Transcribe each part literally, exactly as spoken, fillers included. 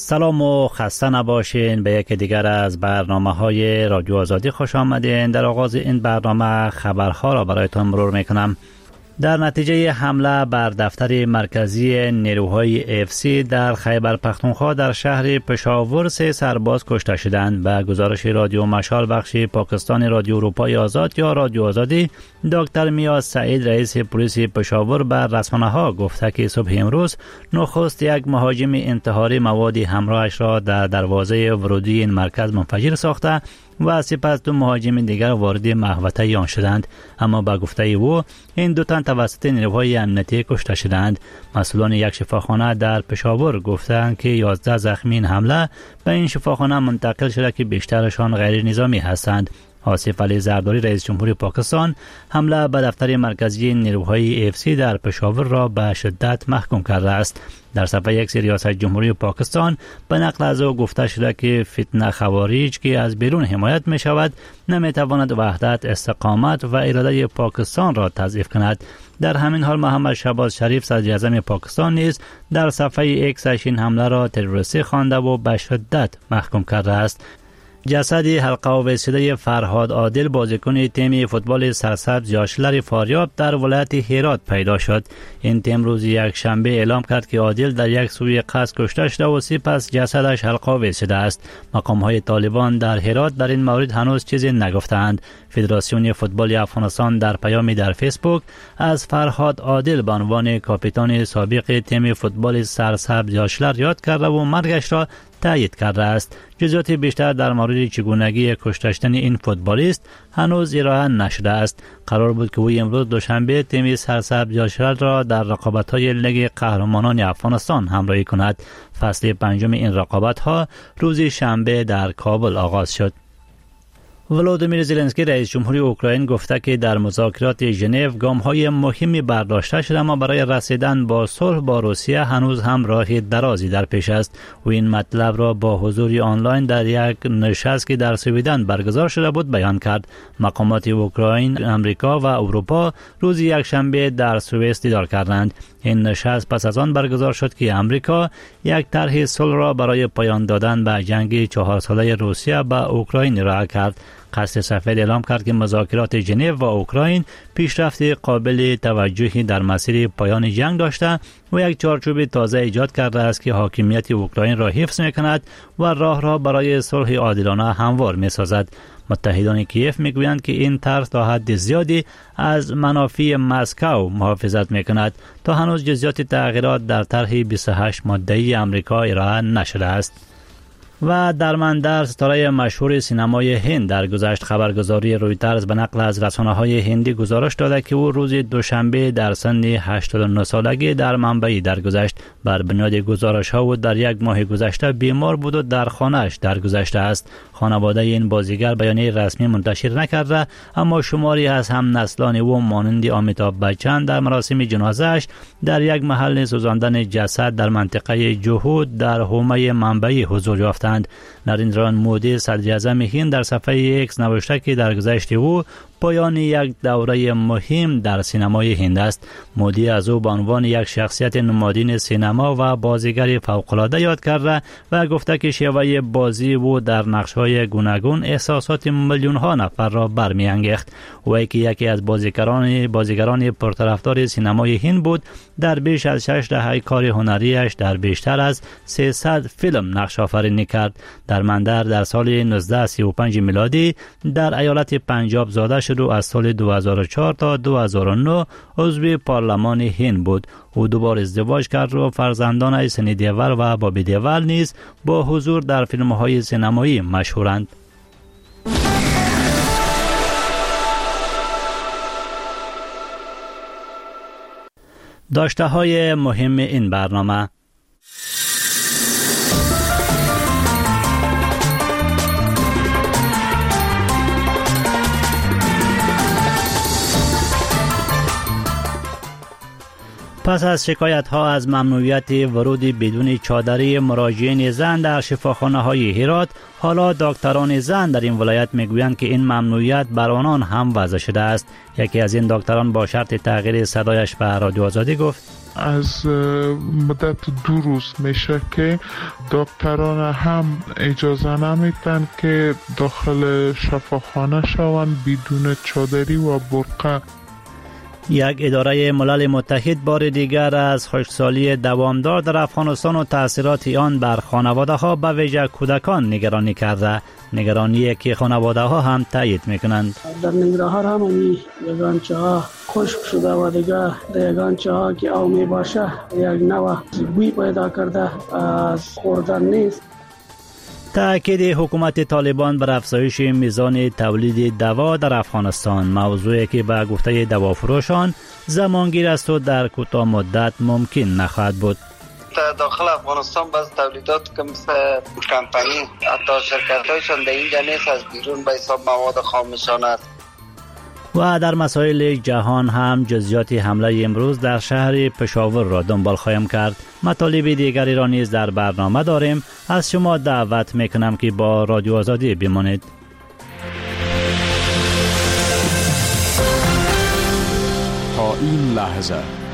سلام و خسته نباشین. به یک دیگر از برنامه های رادیو آزادی خوش آمدین. در آغاز این برنامه خبرها را برایتان مرور میکنم. در نتیجه حمله بر دفتر مرکزی نیروهای اف سی در خیبر پختونخوا در شهر پشاور سه سرباز کشته شدند. به گزارش رادیو مشال بخش پاکستان رادیو اروپای آزاد یا رادیو آزادی، دکتر میاز سعید رئیس پلیس پشاور بر رسانه‌ها گفته که صبح امروز نخست یک مهاجم انتحاری موادی همراهش را در دروازه ورودی این مرکز منفجر ساخته و سپس دو مهاجم دیگر وارد محوطه آن شدند، اما با گفته او این دو تن توسط نیروهای امنیتی کشته شدند. مسئولان یک شفاخانه در پشاور گفتند که یازده زخمی این حمله به این شفاخانه منتقل شده که بیشترشان غیر نظامی هستند. آصف علی زرداری رئیس جمهوری پاکستان حمله به دفتر مرکزی نیروهای اف سی در پشاور را به شدت محکوم کرده است. در صفحه یک ریاست جمهوری پاکستان به نقل از او گفته شده که فتنه خوارج که از بیرون حمایت می شود نمی تواند وحدت، استقامت و اراده پاکستان را تضعیف کند. در همین حال محمد شهباز شریف صدر اعظم پاکستان نیز در صفحه اکسش این حمله را تروریستی خوانده و به شدت محکوم کرده است. جسد حلقه آویزشده فرهاد عادل بازیکن تیم فوتبال سرسبز یاشلر فاریاب در ولایت هرات پیدا شد. این تیم روز یک شنبه اعلام کرد که عادل در یک سوی قصد کشته شده و سپس جسدش حلقه آویزشده است. مقام‌های طالبان در هرات در این مورد هنوز چیزی نگفتند. فدراسیون فوتبال افغانستان در پیامی در فیسبوک از فرهاد عادل به عنوان کاپیتان سابق تیم فوتبال سرسبز یاشلر یاد کرده و مرگش را تایید کرده است. جزئیات بیشتر در مورد چگونگی کشته شدن این فوتبالیست هنوز ارائه نشده است. قرار بود که او امروز دوشنبه تیم سرسبز یاشلر را در رقابت‌های لیگ قهرمانان افغانستان همراهی کند. فصل پنجم این رقابت‌ها روز شنبه در کابل آغاز شد. ولودیمیر زلنسکی رئیس جمهوری اوکراین گفته که در مذاکرات ژنو گام‌های مهمی برداشته شده، اما برای رسیدن با صلح با روسیه هنوز هم راه درازی در پیش است. و این مطلب را با حضور آنلاین در یک نشست که در سویدن برگزار شده بود بیان کرد. مقامات اوکراین، امریکا و اروپا روز یکشنبه در سوئیس دیدار کردند. این نشست پس از آن برگزار شد که امریکا یک طرح صلح را برای پایان دادن به جنگ چهار ساله روسیه با اوکراین ارائه کرد. قصد سفر اعلام کرد که مذاکرات ژنو و اوکراین پیشرفت قابل توجهی در مسیر پایان جنگ داشته و یک چارچوب تازه ایجاد کرده است که حاکمیت اوکراین را حفظ می‌کند و راه را برای صلح عادلانه هموار می‌سازد. متحدان کیف میگویند که این طرح تا حد زیادی از منافع مسکو محافظت میکند. تا هنوز جزئیات تغییرات در طرح بیست و هشت ماده‌ای امریکا ارائه نشده است. و درمندر ستاره مشهور سینمای هند در گذشت خبرگزاری رویترز به نقل از رسانه‌های هندی گزارش داده که او روز دوشنبه در سن هشتاد و نه سالگی در منبعی درگذشت. بر بنیاد گزارش‌ها او در یک ماه گذشته بیمار بود و در خانه‌اش درگذشته است. خانواده این بازیگر بیانیه رسمی منتشر نکرده، اما شماری از هم نسلان او مانند آمیتاب بچن در مراسم جنازه‌اش در یک محل سوزاندن جسد در منطقه جهود در حومه منبعی حضور یافتند. نریندرا مودی صدر اعظم هند در صفحه اکس نوشته که در گذشت او پایان یک دوره مهم در سینمای هند است. مودی از او به عنوان یک شخصیت نمادین سینما و بازیگر فوق‌العاده یاد کرده و گفته که شیوه بازی او در نقش‌های گوناگون احساسات میلیون‌ها نفر را برمی‌انگیخت. او که یکی از بازیگران بازیگران پرطرفدار سینمای هند بود، در بیش از شش دهه کار هنریش در بیشتر از سیصد فیلم نقش آفرینی کرد. درمندر در سال نوزده سی و پنج میلادی در ایالت پنجاب زاده شد و از سال دو هزار و چهار تا دو هزار و نه عضو پارلمان هند بود. او دوبار ازدواج کرد و فرزندان سنی دیول و بابی دیول نیز با حضور در فیلم‌های سینمایی مشهورند. داشته‌های مهم این برنامه: پس از شکایت ها از ممنوعیت ورود بدون چادری مراجعین زن در شفاخانه های هرات، حالا دکتران زن در این ولایت میگویند که این ممنوعیت بر آنان هم وضع شده است. یکی از این دکتران با شرط تغییر صدایش به رادیو آزادی گفت: از مدت دو روز میشه که دکتران هم اجازه نمیدن که داخل شفاخانه شوند بدون چادری و برقه. یک اداره ملل متحد بار دیگر از خشکسالی دوامدار در افغانستان و تأثیرات آن بر خانواده ها به ویژه کودکان نگرانی کرده. نگرانی که خانواده ها هم تایید میکنند. در ننگرهار هم این یگانچه ها خشک شده و دیگه در یگانچه ها که آب می باشه یک نوع بوی پیدا کرده از خوردن نیست. تأکید حکومت طالبان بر افزایش میزان تولید دوا در افغانستان، موضوعی که به گفته دوافروشان زمانگیر است و در کوتاه مدت ممکن نخواهد بود. داخل افغانستان باز تولیدات که مثل کمپانی حتی شرکت هایشان در اینجا نیست، از بیرون به حساب مواد خامشان است. و در مسائل جهان هم جزئیات حمله امروز در شهر پشاور را دنبال خواهیم کرد. مطالب دیگری را نیز در برنامه داریم. از شما دعوت میکنم که با رادیو آزادی بمانید. تا این لحظه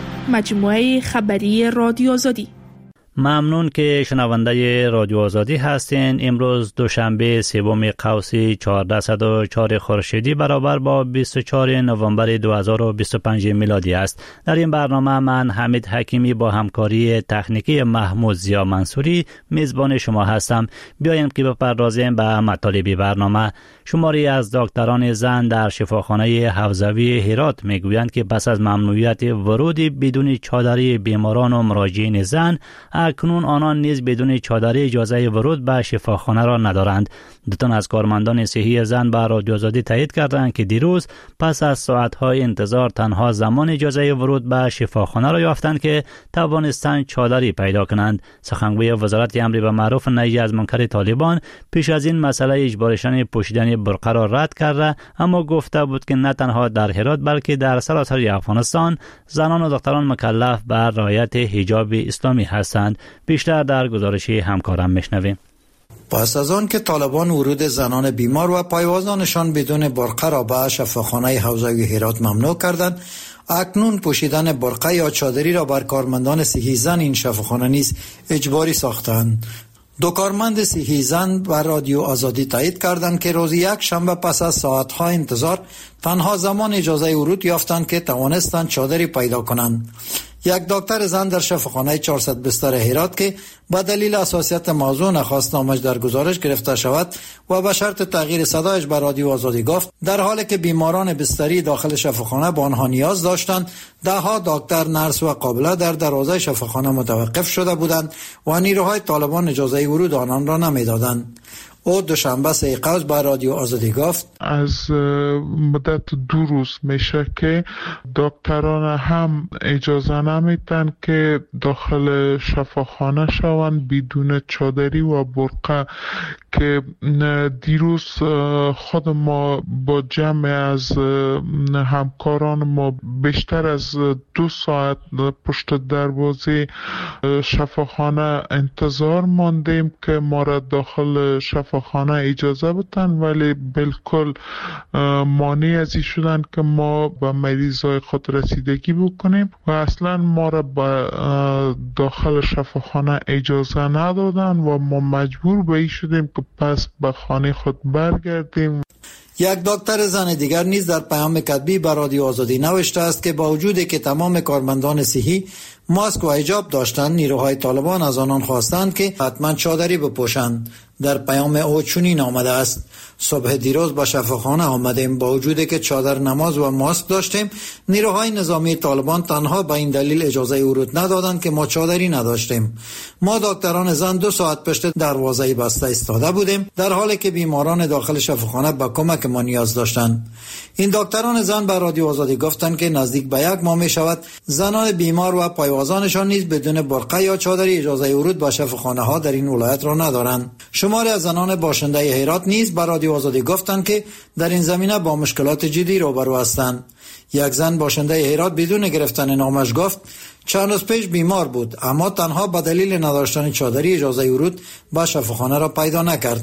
مجموعه خبری رادیو آزادی. ممنون که شنونده رادیو آزادی هستین. امروز دوشنبه سوم قوس چهارصد و چهار خورشیدی برابر با بیست و چهار نوامبر دو هزار و بیست و پنج میلادی است. در این برنامه من حمید حکیمی با همکاری تکنیکی محمود زیا منصوری میزبان شما هستم. بیاییم که بپردازیم به مطالب برنامه. شماری از دکتران زن در شفاخانه حوزوی هرات میگویند که پس از ممنوعیت ورود بدون چادری بیماران و مراجعین زن، اکنون آنان نیز بدون چادری اجازه ورود به شفاخانه را ندارند. دو تن از کارمندان صحی زن به رادیو آزادی تایید کردند که دیروز پس از ساعت‌های انتظار تنها زمان اجازه ورود به شفاخانه را یافتند که توانستند چادری پیدا کنند. سخنگوی وزارت امر به معروف نهی از منکر طالبان پیش از این مسئله اجبارشان پوشیدن برقه را رد کرده، اما گفته بود که نه تنها در هرات بلکه در سراسر افغانستان زنان و دختران مکلف بر رعایت حجاب اسلامی هستند. بیشتر در گزارش همکارم میشنویم. پس از آن که طالبان ورود زنان بیمار و پایوازانشان بدون برقه را به شفاخانه حوزوی هرات ممنوع کردند، اکنون پوشیدن برقه یا چادری را بر کارمندان صحی زن این شفاخانه نیز اجباری ساختند. دو کارمند صحی زن بر رادیو آزادی تایید کردند که روز یک شنبه پس از ساعت‌ها انتظار تنها زمان اجازه ورود یافتند که توانستند چادری پیدا کنند. یک دکتر زن در شفاخانه چهارصد بستر هرات که با دلیل حساسیت موضوع نخواست نامش در گزارش گرفته شود و به شرط تغییر صدایش بر رادیو آزادی گفت در حالی که بیماران بستری داخل شفاخانه به آنها نیاز داشتند، ده ها دکتر، نرس و قابله در دروازه شفاخانه متوقف شده بودند و نیروهای طالبان اجازه ورود آنان را نمیدادند. او دوشنبه سه قوس با رادیو آزادی گفت از مدت دو روز میشه که دکتران هم اجازه نمیدن که داخل شفاخانه شوند بدون چادری و برقه، که دیروز خود ما با جمع از همکاران ما بیشتر از دو ساعت پشت دروازه شفاخانه انتظار ماندیم که ما را داخل شفاخانه اجازه بدن، ولی بالکل مانع ازی شدن که ما به مریضای خود رسیدگی بکنیم و اصلا ما را به داخل شفاخانه اجازه ندادن و ما مجبور به این شدیم که پس به خانه خود برگردیم. یک دکتر زن دیگر نیز در پیام کتبی به رادیو آزادی نوشته است که با وجودی که تمام کارمندان صحی ماسک و حجاب داشتند، نیروهای طالبان از آنان خواستند که حتما چادری بپوشند. در پیام او چنین آمده است: صبح دیروز با شفاخانه آمدیم، با وجودی که چادر نماز و ماسک داشتیم، نیروهای نظامی طالبان تنها به این دلیل اجازه ورود ندادند که ما چادری نداشتیم. ما دکتران زن دو ساعت پشت دروازه بسته ایستاده بودیم، در حالی که بیماران داخل شفاخانه به کمک ما نیاز داشتند. این دکتران زن به رادیو آزادی گفتند که نزدیک به یک ماه می شود زنان بیمار و پایوازانشان نیز بدون برقه یا چادری اجازه ورود به شفاخانه ها در این ولایت را ندارند. شماری از زنان باشنده هرات نیز به رادیو آزادی گفتند که در این زمینه با مشکلات جدی روبرو هستند. یک زن باشنده هرات بدون گرفتن نامش گفت چند روز پیش بیمار بود، اما تنها به دلیل نداشتن چادری اجازه ورود به شفاخانه را پیدا نکرد.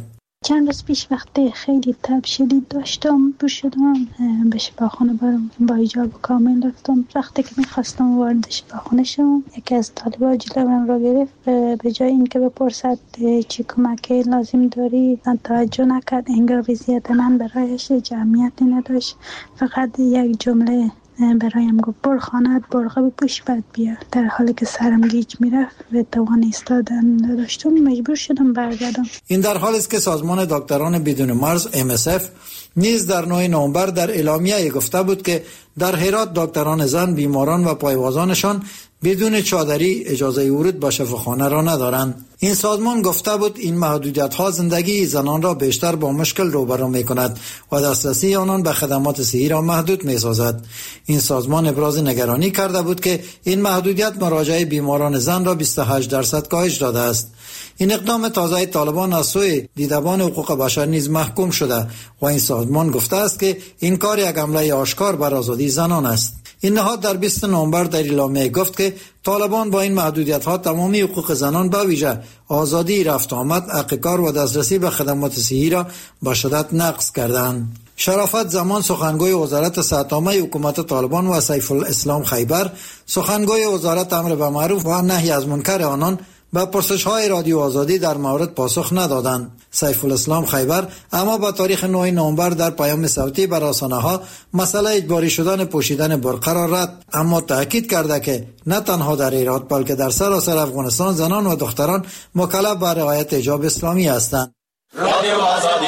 چند روز پیش وقتی خیلی تب شدید داشتم بو شدم به شفاخانه برم با حجاب کامل رفتم. وقتی که میخواستم وارد شفاخانه شم یکی از طالبا جلوم را گرفت. به جای اینکه بپرسد چی کمکی لازم داری توجه نکرد، انگار وضعیت من برایش جمعیتی نداشت. فقط یک جمله برایم گفت بر خانت برقه بپوش بعد بیا. در حالی که سرم گیج میرفت و توان ایستادن نداشتم مجبور شدم برگردم. این در حالی است که سازمان دکتران بدون مرز ام اس اف نیز در نه نوامبر در اعلامیه گفته بود که در هرات دکتران زن بیماران و پایوازانشان بدون چادری اجازه ورود به شفاخانه را ندارند. این سازمان گفته بود این محدودیت ها زندگی زنان را بیشتر با مشکل روبرو می کند و دسترسی آنان به خدمات صحی را محدود می سازد. این سازمان ابراز نگرانی کرده بود که این محدودیت مراجعه بیماران زن را بیست و هشت درصد کاهش داده است. این اقدام تازه طالبان از سوی دیدبان حقوق بشر نیز محکوم شده و این سازمان گفته است که این کار یک حمله آشکار بر آزادی زنان است. این نهاد در بیست نوامبر در اعلامیه گفت که طالبان با این محدودیت ها تمامی حقوق زنان به ویژه آزادی رفت آمد، حق کار و دسترسی به خدمات صحی را به شدت نقض کردند. شرافت زمان سخنگوی وزارت صحت عامه حکومت طالبان و سیف الاسلام خیبر سخنگوی وزارت امر به معروف و نهی از منکر آنان به پرسش‌های رادیو آزادی در مورد پاسخ ندادند. سیف الاسلام خیبر اما با تاریخ نه نوامبر در پیام صوتی بر رسانه‌ها مسئله اجباری شدن پوشیدن برقه را رد، اما تاکید کرده که نه تنها در هرات بلکه در سراسر افغانستان زنان و دختران مکلف به رعایت حجاب اسلامی هستند. رادیو آزادی.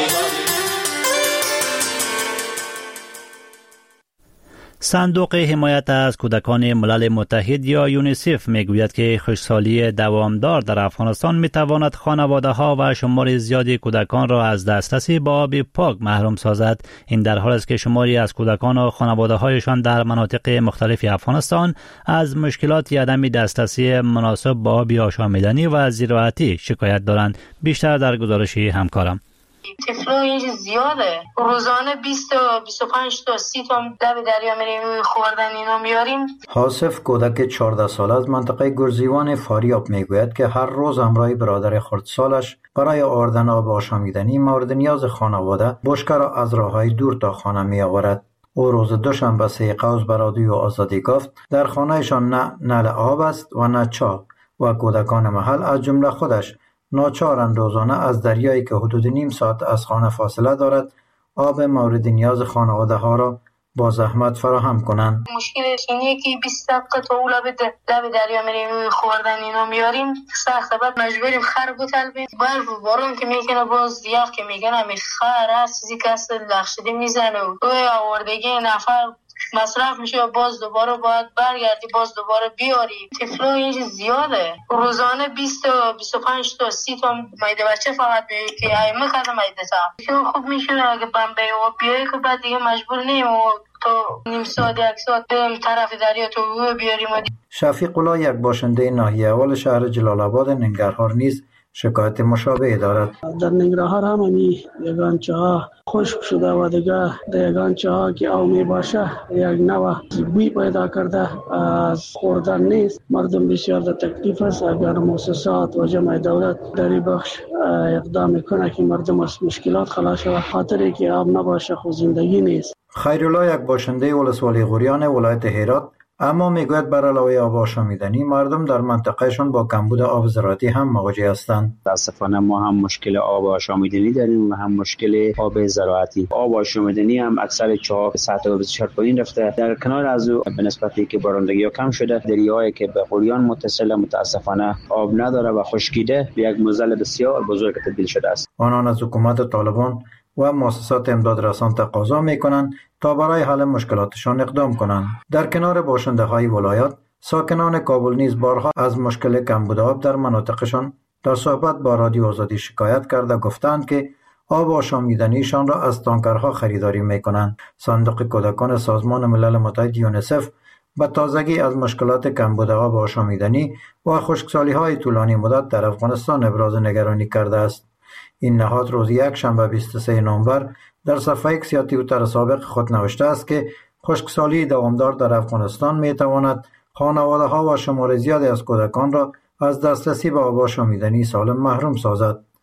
صندوق حمایت از کودکان ملل متحد یا یونیسف میگوید که خشکسالی دوامدار در افغانستان میتواند خانواده ها و شمار زیادی کودکان را از دسترسی به آب پاک محروم سازد. این در حالی است که شماری از کودکان و خانواده هایشان در مناطق مختلف افغانستان از مشکلات عدم دسترسی مناسب به آب آشامیدنی و زراعتی شکایت دارند. بیشتر در گزارش همکارم. طفلا اینجا زیاده، روزانه بیست تا بیست و پنج تا سی تا لب دریا میریم خوردن اینا میاریم. حاسف کودک چهارده ساله از منطقه گرزیوان فاریاب میگوید که هر روز همراه برادر خردسالش برای آوردن آب آشامیدنی مورد نیاز خانواده بشکه را از راههای دور تا خانه می آورد. او روز دوشنبه سه قوس به رادیو آزادی گفت در خانهشان نه نل آب است و نه چاه و کودکان محل از جمله خودش ناچارند روزانه از دریایی که حدود نیم ساعت از خانه فاصله دارد آب مورد نیاز خانواده ها را با زحمت فراهم کنند. مشکلش اینه که بیست دقیقه تا اون لب لب دریا میریم خوردن اینا میاریم سخته، بعد مجبوریم خر بتلبیم. برف و بارون که میکنه باز یخ که میکنه می خر هست چیزی که است لخشده میزنه و آوردگی نفر مصرف میشه و باز دوباره باید برگردی باز دوباره بیاری. طفلا اینجا زیاده، روزانه بیست تا بیست و پنج تا سی تا مایده بچه فقط بیایی که ایمه کرده مایده تا که خوب میشونه اگه بمبه و بیایی که بعد دیگه مجبور نیم و تو نیم ساعت یک ساعت بریم طرف دریا تو بیاریم. شفیق الله یک باشنده ناحیه اول شهر جلال آباد ننگرهار نیز شکایت مشابه دارد. در ننگرهار همانی یگان چاه خشک شده و دیگه در یگان چاه که آب می باشه یک نوع بوی پیدا کرده از خوردن نیست. مردم بسیار در تکلیف است. اگر مؤسسات و جمع دولت در این بخش اقدام میکنه که مردم از مشکلات خلاص شود، خاطری که آب نباشه خود زندگی نیست. خیرالله یک باشنده ولسوالی غوریان ولایت هرات اما میگوید بر علاوه آب آشامیدنی مردم در منطقهشون با کمبود آب زراعتی هم مواجه هستند. متاسفانه ما هم مشکل آب آشامیدنی داریم و هم مشکل آب زراعتی. آب آشامیدنی هم اکثر چاه سطح آب بسیار پایین رفته. در کنار از او به نسبتی که بارندگی کم شده، دریایی که به غوریان متصل متاسفانه آب نداره و خشکیده به یک معضل بسیار بزرگ تبدیل شده است. آنان از حکومت طالبان و مؤسسات امداد رسان تقاضا میکنند تا برای حل مشکلاتشان اقدام کنند. در کنار باشنده های ولایات، ساکنان کابل نیز بارها از مشکل کمبود آب در مناطقشان در صحبت با رادیو آزادی شکایت کرده گفتند که آب آشامیدنیشان را از تانکرها خریداری میکنند. صندوق کودکان سازمان ملل متحد یونیسف به تازگی از مشکلات کمبود آب آشامیدنی و خشکسالی های طولانی مدت در افغانستان ابراز نگرانی کرده است. این نهاد روز یک شنبه بیست و سه نوامبر در صفحه ایکس یا توییتر سابق خود نوشته است که خشکسالی دوامدار در افغانستان می تواند خانواده ها و شمار زیادی از کودکان را از دسترسی به آب آشامیدنی سالم محروم سازد.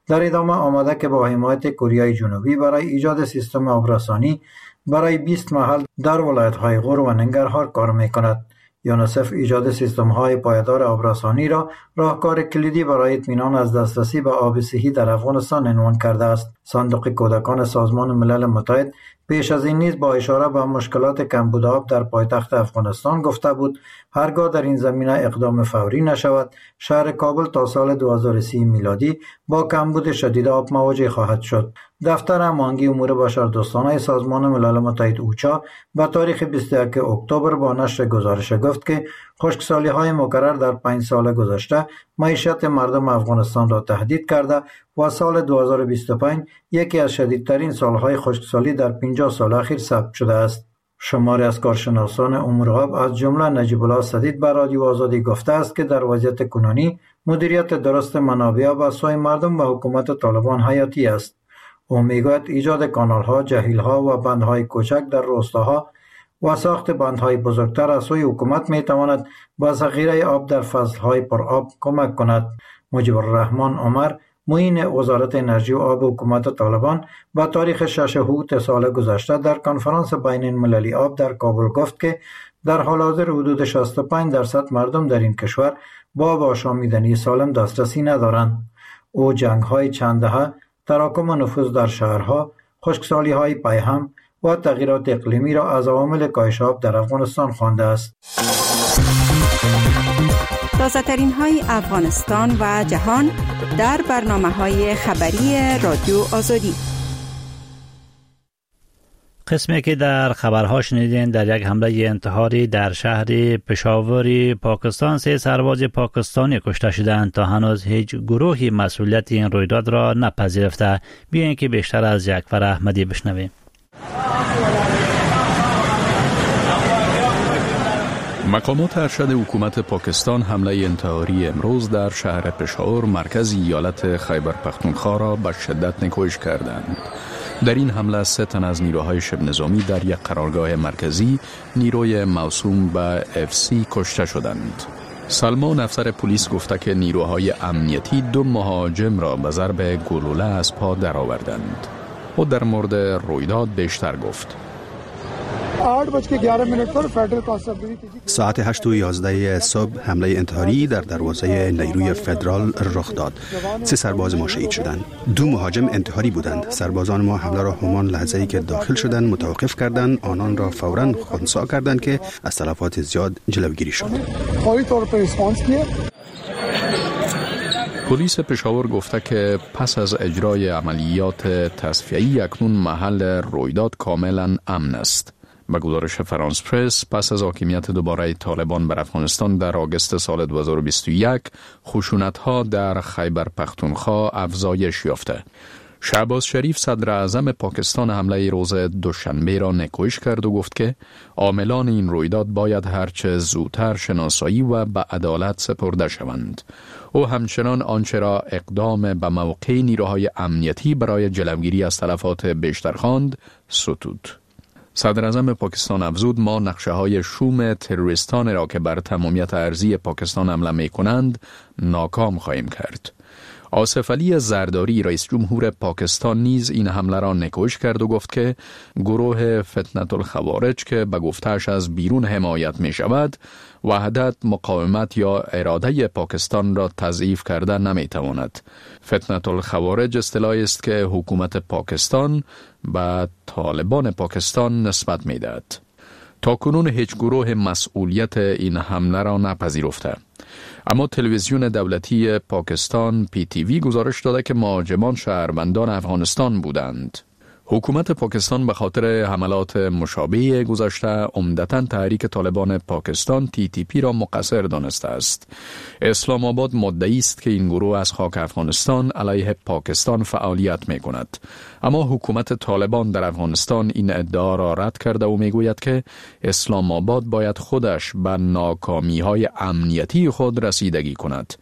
در ادامه آمده که با حمایت کره جنوبی برای ایجاد سیستم آبرسانی برای بیست محل در ولایت‌های غور و ننگرهار کار می‌کند. یونیسف ایجاد سیستم‌های پایدار آبرسانی را راهکار کلیدی برای اطمینان از دسترسی به آب صحی در افغانستان عنوان کرده است. صندوق کودکان سازمان ملل متحد پیش از این نیز با اشاره به مشکلات کمبود آب در پایتخت افغانستان گفته بود هرگاه در این زمینه اقدام فوری نشود، شهر کابل تا سال دو هزار و سی میلادی با کمبود شدید آب مواجه خواهد شد. دفتر هماهنگی امور بشردوستانه سازمان ملل متحد اوچا به تاریخ بیست و یک اکتبر با نشر گزارش گفت که خشکسالی‌های مکرر در پنج سال گذشته معیشت مردم افغانستان را تهدید کرده و سال دو هزار و بیست و پنج یکی از شدیدترین سالهای خشکسالی در پنجاه سال اخیر ثبت شده است. شماری از کارشناسان امور آب از جمله نجیب الله سدید به رادیو آزادی گفته است که در وضعیت کنونی مدیریت درست منابع آب از سوی مردم و حکومت طالبان حیاتی است. او میگوید ایجاد کانال‌ها، جهیل‌ها و بندهای کوچک در روستاها و ساخت بندهای بزرگتر از سوی حکومت میتواند به ذخیره آب در فصلهای پر آب کمک کند. مجیب الرحمن عمر معین وزارت انرژی و آب حکومت طالبان با تاریخ شش اوت سال گذشته در کنفرانس بین المللی آب در کابل گفت که در حال حاضر حدود شصت و پنج درصد مردم در این کشور با آب آشامیدنی سالم دسترسی ندارند. او جنگ‌های چند دهه، تراکم نفوذ در شهرها، خشکسالی‌های پیهم و تغییرات اقلیمی را از عوامل کاهش آب در افغانستان خوانده است. تازه‌ترین های افغانستان و جهان در برنامه‌های خبری رادیو آزادی. قسمی که در خبرها شنیدین در یک حمله انتحاری در شهر پشاور پاکستان سه سرباز پاکستانی کشته شدند تا هنوز هیچ گروهی مسئولیت این رویداد را نپذیرفته. بیایید که بیشتر از یکفر احمدی بشنویم. مقامات ارشد حکومت پاکستان حمله انتحاری امروز در شهر پشاور مرکز ایالت خیبر پختونخوا را به شدت نکوش کردند. در این حمله سه تن از نیروهای شبه نظامی در یک قرارگاه مرکزی نیروی موسوم به اف سی کشته شدند. سلمان افسر پلیس گفته که نیروهای امنیتی دو مهاجم را به ضرب گلوله از پا درآوردند. او در مورد رویداد بیشتر گفت. ساعت هشت و یازده صبح حمله انتحاری در دروازه نیروی فدرال رخ داد. سه سرباز ما شهید شدند. دو مهاجم انتحاری بودند. سربازان ما حمله را همان لحظه‌ای که داخل شدند متوقف کردند. آنان را فوراً خنثی کردند که از تلفات زیاد جلوگیری شد. پلیس پشاور گفته که پس از اجرای عملیات تصفیه‌ای اکنون محل رویداد کاملا امن است. به گزارش فرانس پرس پس از حاکمیت دوباره طالبان بر افغانستان در آگوست سال دو هزار و بیست و یک خشونت‌ها در خیبر پختونخوا افزایش یافته. شهباز شریف صدر اعظم پاکستان حمله روز دوشنبه را نکوش کرد و گفت که عاملان این رویداد باید هرچه زودتر شناسایی و به عدالت سپرده شوند. او همچنان آنچه را اقدام به موقع نیروهای امنیتی برای جلوگیری از تلفات بیشتر خواند ستود. صدر اعظم پاکستان افزود ما نقشه های شوم تروریستان را که بر تمامیت ارضی پاکستان حمله می کنند ناکام خواهیم کرد. آصف علی زرداری رئیس جمهور پاکستان نیز این حمله را نکوش کرد و گفت که گروه فتنة الخوارج که به گفته‌اش از بیرون حمایت می شود وحدت، مقاومت یا اراده پاکستان را تضعیف کرده نمی تواند. فتنة الخوارج اصطلاحی است که حکومت پاکستان به طالبان پاکستان نسبت می دهد. تا کنون هیچ گروه مسئولیت این حمله را نپذیرفته. اما تلویزیون دولتی پاکستان پی تی وی گزارش داده که مهاجمان شهروندان افغانستان بودند. حکومت پاکستان به خاطر حملات مشابه گذشته عمدتاً تحریک طالبان پاکستان تی تی پی را مقصر دانسته است. اسلام آباد مدعی است که این گروه از خاک افغانستان علیه پاکستان فعالیت می کند. اما حکومت طالبان در افغانستان این ادعا را رد کرده و می گوید که اسلام آباد باید خودش به ناکامی های امنیتی خود رسیدگی کند.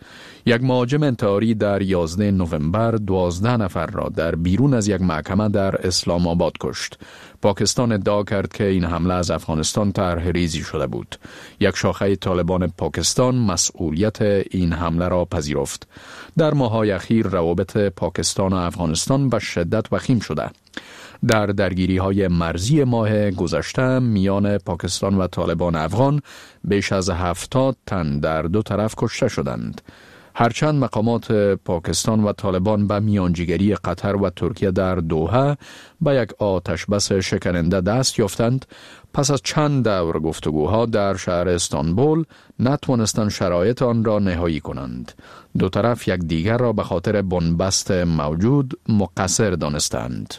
یک مهاجم انتحاری در یازده نوامبر دوازده نفر را در بیرون از یک محکمه در اسلام آباد کشت. پاکستان ادعا کرد که این حمله از افغانستان طرح ریزی شده بود. یک شاخه طالبان پاکستان مسئولیت این حمله را پذیرفت. در ماه‌های اخیر روابط پاکستان و افغانستان به شدت وخیم شده. در درگیری‌های مرزی ماه گذشته میان پاکستان و طالبان افغان بیش از هفتاد تن در دو طرف کشته شدند. هرچند مقامات پاکستان و طالبان به میانجیگری قطر و ترکیه در دوحه به یک آتش بس شکننده دست یافتند، پس از چند دور گفتگوها در شهر استانبول نتوانستند شرایط آن را نهایی کنند. دو طرف یک دیگر را به خاطر بنبست موجود مقصر دانستند.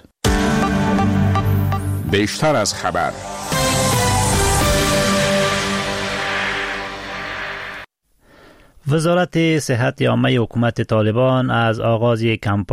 بیشتر از خبر. وزارت صحت عامه حکومت طالبان از آغاز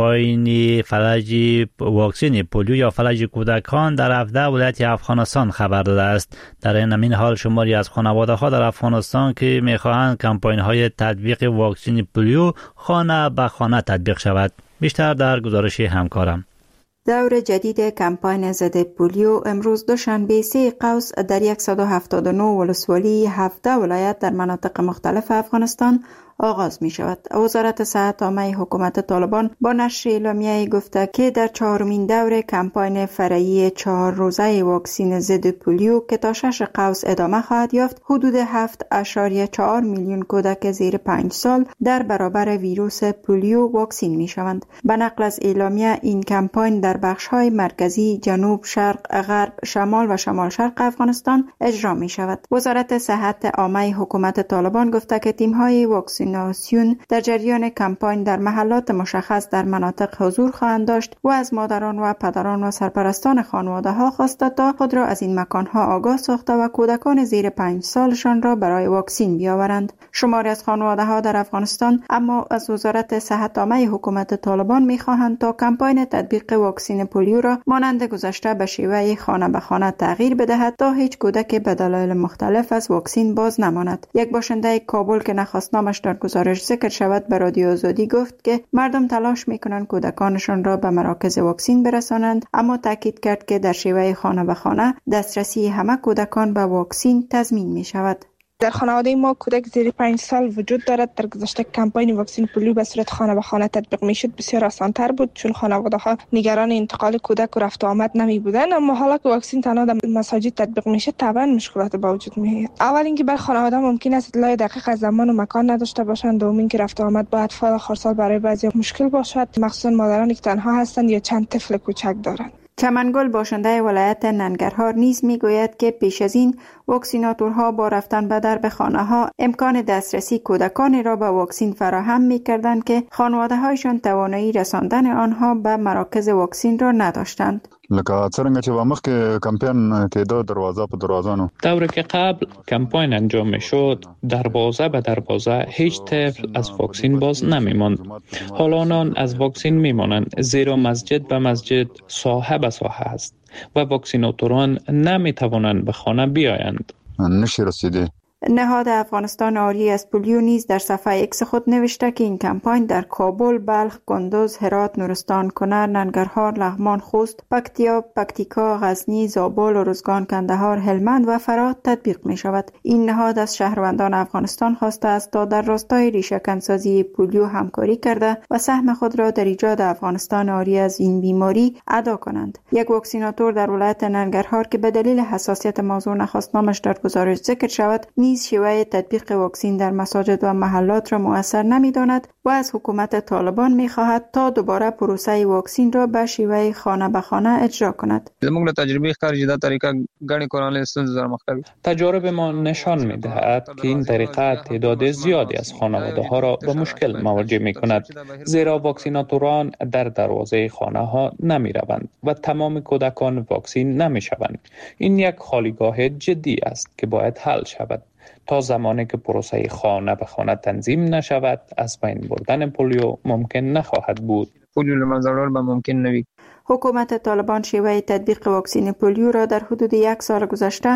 کمپاین فلج واکسن پولیو یا فلج کودکان در هفده ولایت افغانستان خبر داده است. در این همین حال شماری از خانواده ها در افغانستان که میخواهند کمپاین های تطبیق واکسن پولیو خانه به خانه تطبیق شود. بیشتر در گزارش همکارم. دور جدید کمپاین ضد پولیو امروز دوشنبه سه قوس در صد و هفتاد و نه ولسوالی هفده ولایت در مناطق مختلف افغانستان آغاز می شود. وزارت صحت عامه حکومت طالبان با نشر اعلامیه گفته که در چهارمین دور کمپاین فرعی چهار روزه واکسن ضد پولیو که تا شش قوس ادامه خواهد یافت، حدود هفت اشاریه چهار میلیون کودک زیر پنج سال در برابر ویروس پولیو واکسن می شوند. به نقل از اعلامیه این کمپاین در بخش های مرکزی، جنوب، شرق، غرب، شمال و شمال شرق افغانستان اجرا می شود. وزارت صحت عامه حکومت طالبان گفته که تیم های واکسن ناسیون در جریان کمپاین در محلات مشخص در مناطق حضور خواهند داشت و از مادران و پدران و سرپرستان خانواده ها خواسته تا خود را از این مکان ها آگاه ساخته و کودکان زیر پنج سالشان را برای واکسن بیاورند. شماری از خانواده ها در افغانستان اما از وزارت صحت عامه حکومت طالبان می خواهند تا کمپاین تطبیق واکسن پولیو را مانند گذشته به شیوه خانه به خانه تغییر بدهد تا هیچ کودک به دلایل مختلف از واکسن باز نماند. یک باشنده کابل که نخواست نامش در گزارش ذکر شود به رادیو آزادی گفت که مردم تلاش میکنند کودکانشان را به مراکز واکسن برسانند، اما تاکید کرد که در شیوه خانه به خانه دسترسی همه کودکان به واکسن تضمین می شود. در خانواده ما کودک زیر پنج سال وجود دارد. در گذشته کمپاین واکسن پولیو به صورت خانه به خانه تطبیق میشد بسیار آسان‌تر بود، چون خانواده ها نگران انتقال کودک و رفت و آمد نمی بودند. اما حالا که واکسن تنها در مساجد تطبیق میشه طبعا مشکلات به وجود میاد. اول اینکه بر خانواده ممکن است اطلاع دقیق از زمان و مکان نداشته باشند، دوم اینکه رفت و آمد با اطفال خردسال برای بعضی مشکل باشد، مخصوصا مادرانی که تنها هستند یا چند طفل کوچک دارند. چمنگل باشنده ولایت ننگرهار نیز میگوید که پیش از این واکسیناتورها با رفتن به درب خانه ها امکان دسترسی کودکانی را به واکسن فراهم می‌کردند که خانواده‌هایشان توانایی رساندن آنها به مراکز واکسن را نداشتند. لکه څنګه چې مخکې کمپاین کېده دروازه په دروازانو دوره که قبل کمپاین انجام میشد دروازه به دروازه هیچ طفل از واکسن باز نمیماند. حالا آنان از واکسن میمانند، زیرا مسجد به مسجد، ساحه به ساحه است و واکسیناتوران نمیتوانند به خانه بیایند. نشی رسیده. نهاد افغانستان آری از پولیو نیز در صفحه ایکس خود نوشته که این کمپاین در کابل، بلخ، کندوز، هرات، نورستان، کنر، ننگرهار، لغمان، خوست، پکتیا، پکتیکا، غزنی، زابل، ارزگان، کندهار، هلمند و فرات تطبیق می شود. این نهاد از شهروندان افغانستان خواسته است تا در راستای ریشه‌کنسازی پولیو همکاری کرده و سهم خود را در ایجاد افغانستان آری از این بیماری ادا کنند. یک واکسیناتور در ولایت ننگرهار که به دلیل حساسیت موضوع نخواست نامش در گزارش ذکر شود، نیز شیوه تطبیق واکسن در مساجد و محلات را مؤثر نمی‌داند و از حکومت طالبان می‌خواهد تا دوباره پروسه واکسن را به شیوه خانه به خانه اجرا کند. زموږ تجربه ښکاري دا طریقه ګڼې کورنۍ ستونزې سره مخ کوي. تجارب ما نشان می‌دهد که این طریقه تعداد زیادی از خانواده‌ها را به مشکل مواجه می‌کند، زیرا واکسیناتوران در دروازه خانه‌ها نمی‌روند و تمام کودکان واکسن نمی‌شوند. این یک خالیگاه جدی است که باید حل شود. تا زمانی که پروسه خانه به خانه تنظیم نشود، از بین بردن پولیو ممکن نخواهد بود. پولیو له منځه وړل به ممکن نه وي. حکومت طالبان شیوه تطبیق واکسن پولیو را در حدود یک سال گذشته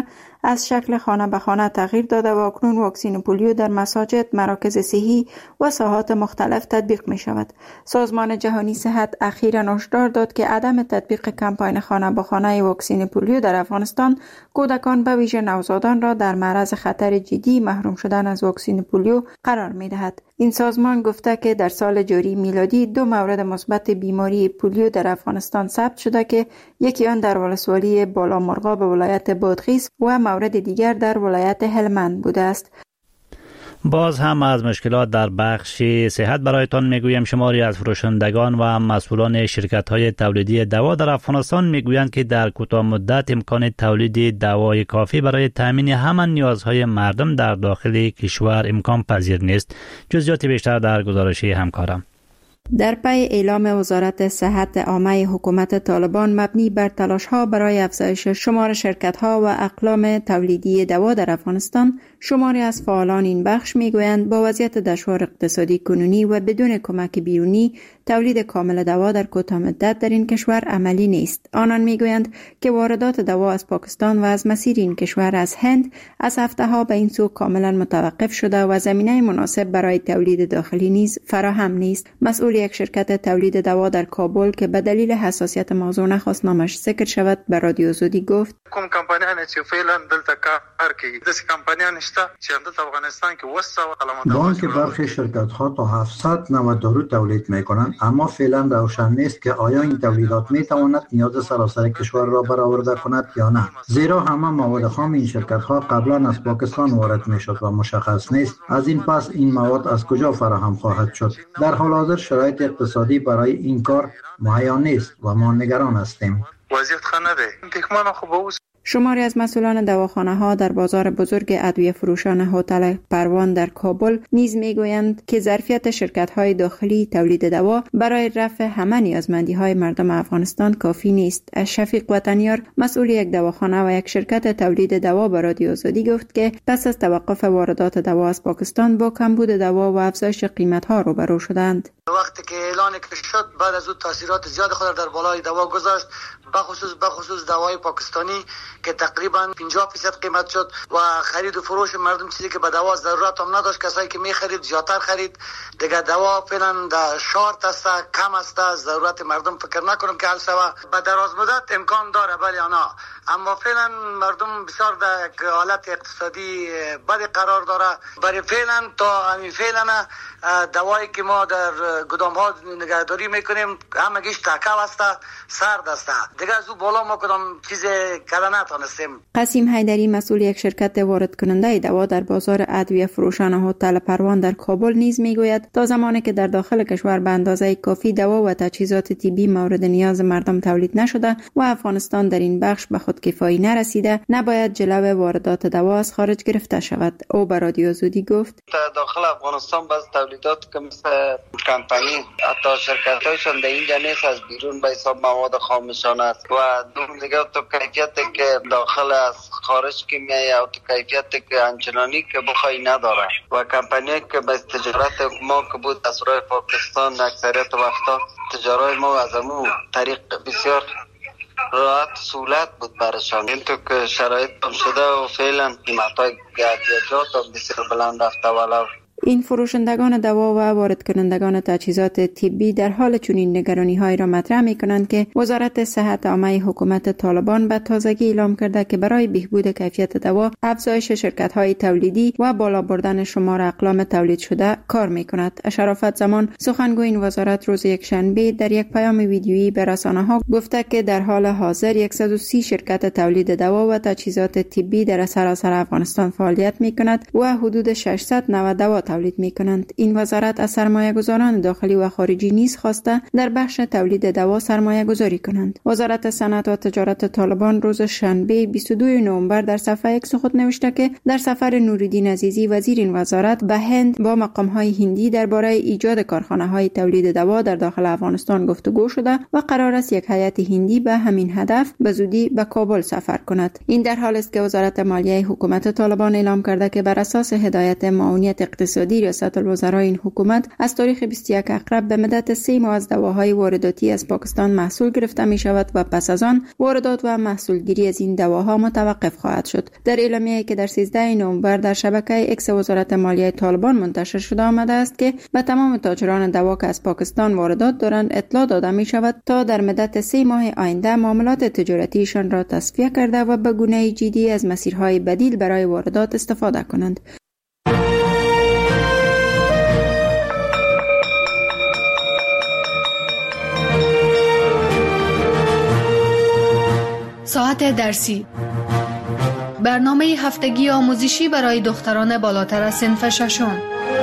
از شکل خانه به خانه تغییر داده و اکنون واکسین پولیو در مساجد، مراکز صحی و ساحات مختلف تطبیق می شود. سازمان جهانی صحت اخیراً هشدار داد که عدم تطبیق کمپاین خانه به خانه واکسین پولیو در افغانستان کودکان به ویژه نوزادان را در معرض خطر جدی محروم شدن از واکسین پولیو قرار می دهد. این سازمان گفته که در سال جاری میلادی دو مورد مثبت بیماری پولیو در افغانستان ثبت شده که یکی آن در ولسوالی بالامرغاب ولایت بادغیس و مورد دیگر در ولایت هلمند بوده است. باز هم از مشکلات در بخش صحت برایتان میگویم. شماری از فروشندگان و مسئولان شرکت‌های تولیدی دوا در افغانستان میگویند که در کوتاه مدت امکان تولید دوای کافی برای تامین همان نیازهای مردم در داخل کشور امکان پذیر نیست. جزئیات بیشتر در گزارش همکارم. در پی اعلام وزارت صحت عامه حکومت طالبان مبنی بر تلاش‌ها برای افزایش شمار شرکت‌ها و اقلام تولیدی دوا در افغانستان، شماری از فعالان این بخش می‌گویند با وضعیت دشوار اقتصادی کنونی و بدون کمک بیرونی تولید کامل دوا در کوتاه مدت در این کشور عملی نیست. آنان می‌گویند که واردات دوا از پاکستان و از مسیر این کشور از هند از هفته‌ها به این سو کاملا متوقف شده و زمینه مناسب برای تولید داخلی نیز فراهم نیست. مسئول یک شرکت تولید دوا در کابل که به دلیل حساسیت موضوع نخواست نامش ذکر شود به رادیو آزادی گفت: کوم کمپانیان چې فعلا دلته کار کوي د کمپانیان شته چې د افغانستان کې وسه با آنکه برخی شرکت‌ها تا هفتصد نوع دارو تولید می‌کنند، اما فعلا روشن نیست که آیا این تولیدات می‌تواند نیاز سراسر کشور را برآورده کند یا نه، زیرا همه مواد خام این شرکت‌ها قبلا از پاکستان وارد می‌شد و مشخص نیست از این پس این مواد از کجا فراهم خواهد شد. در حال حاضر شرایط اقتصادی برای این کار مهیا نیست و ما نگران هستیم. وضعیت خانه ده تکمان خوب اوس. شماری از مسئولان دواخانه ها در بازار بزرگ ادویه فروشان هتل پروان در کابل نیز میگویند که ظرفیت شرکت های داخلی تولید دوا برای رفع همه نیازمندی های مردم افغانستان کافی نیست. شفیق وطنیار مسئول یک دواخانه و یک شرکت تولید دوا به رادیو آزادی گفت که پس از توقف واردات دوا از پاکستان با کمبود دوا و افزایش قیمت ها روبرو شدند. وقتی که اعلان شد بعد از اون تاثیرات زیاد خود در بالای دوا گذاشت، بخصوص بخصوص دوای پاکستانی که تقریبا پنجاه درصد قیمت شد و خرید و فروش مردم چیزی که به دوا ضرورت هم نداشت، کسایی که می خرید زیادتر خرید. دیگه دوا فعلا در شارت است، کم است، ضرورت مردم فکر نکنم که حل شود. به دراز مدت امکان داره ولی آنها، اما فعلا مردم بسیار در حالت اقتصادی بدی قرار داره. برای فعلا تا همین فعلا دوایی که ما در گدام ها نگهداری میکنیم همگیش تکاو است، سرد است. دیگه از او بالا ما کدام چیز کلا نتونستیم. قاسم حیدری مسئول یک شرکت وارد کننده دوا در بازار ادویه فروشان هتل پروان در کابل نیز میگوید تا زمانی که در داخل کشور به اندازه کافی دوا و تجهیزات طبی مورد نیاز مردم تولید نشده و افغانستان در این بخش به خودکفایی نرسیده، نباید جلو واردات دوا از خارج گرفته شود. او به رادیو آزادی گفت: داخل افغانستان باز تولیدات که مثل کمپانی حتی شرکت‌هایشان در اینجا نیست، از بیرون به حساب مواد خامشان است و دوم دیگه تو کیفیتی که داخل از خارج که میایه او تو کیفیتی که انچنانی که بخوای نداره و کمپانی که به تجارت ما که بود از روی پاکستان اکثریت وقتا تجارت ما از امو طریق بسیار راحت سهولت بود برشان. این تو که شرایط هم شده و فعلا قیمت‌های ادویه‌جات هم بسیار بلند رفته ولو این فروشندگان دوا و وارد کنندگان تجهیزات طبی در حال چنین نگرانی‌هایی را مطرح می‌کنند که وزارت صحت عامه حکومت طالبان به تازگی اعلام کرده که برای بهبود کیفیت دوا، افزایش شرکت‌های تولیدی و بالا بردن شمار اقلام تولید شده کار می‌کند. شرافت زمان سخنگوی این وزارت روز یکشنبه در یک پیام ویدیویی به رسانه‌ها گفته که در حال حاضر صد و سی شرکت تولید دوا و تجهیزات طبی در سراسر افغانستان فعالیت می‌کند و حدود ششصد نوع دوا تولید می کنند. این وزارت از سرمایه‌گذاران داخلی و خارجی نیز خواسته در بخش تولید دوا سرمایه گذاری کنند. وزارت صنعت و تجارت طالبان روز شنبه بیست و دوم نوامبر در صفحه یک خود نوشته که در سفر نوریدین عزیزی وزیر این وزارت به هند با مقام‌های هندی درباره ایجاد کارخانه‌های تولید دوا در داخل افغانستان گفتگو شده و قرار است یک هیئت هندی به همین هدف به زودی به کابل سفر کند. این در حالی است که وزارت مالیه حکومت طالبان اعلام کرده که بر اساس هدایت معاونیت اقتصادی اقتصادی ریاست الوزرای این حکومت از تاریخ بیست و یک اکتبر به مدت سه ماه از دواهای وارداتی از پاکستان محصول گرفته می شود و پس از آن واردات و محصولگیری از این دواها متوقف خواهد شد. در اعلامیه‌ای که در سیزده نوامبر در شبکه اکس وزارت مالیه طالبان منتشر شده آمده است که به تمام تاجران دوا که از پاکستان واردات دارند اطلاع داده می شود تا در مدت سه ماه آینده معاملات تجارتیشان را تصفیه کرده و به گونه جدی از مسیرهای بدیل برای واردات استفاده کنند. ساعت درسی، برنامه هفتگی آموزشی برای دختران بالاتر از صنف ششم.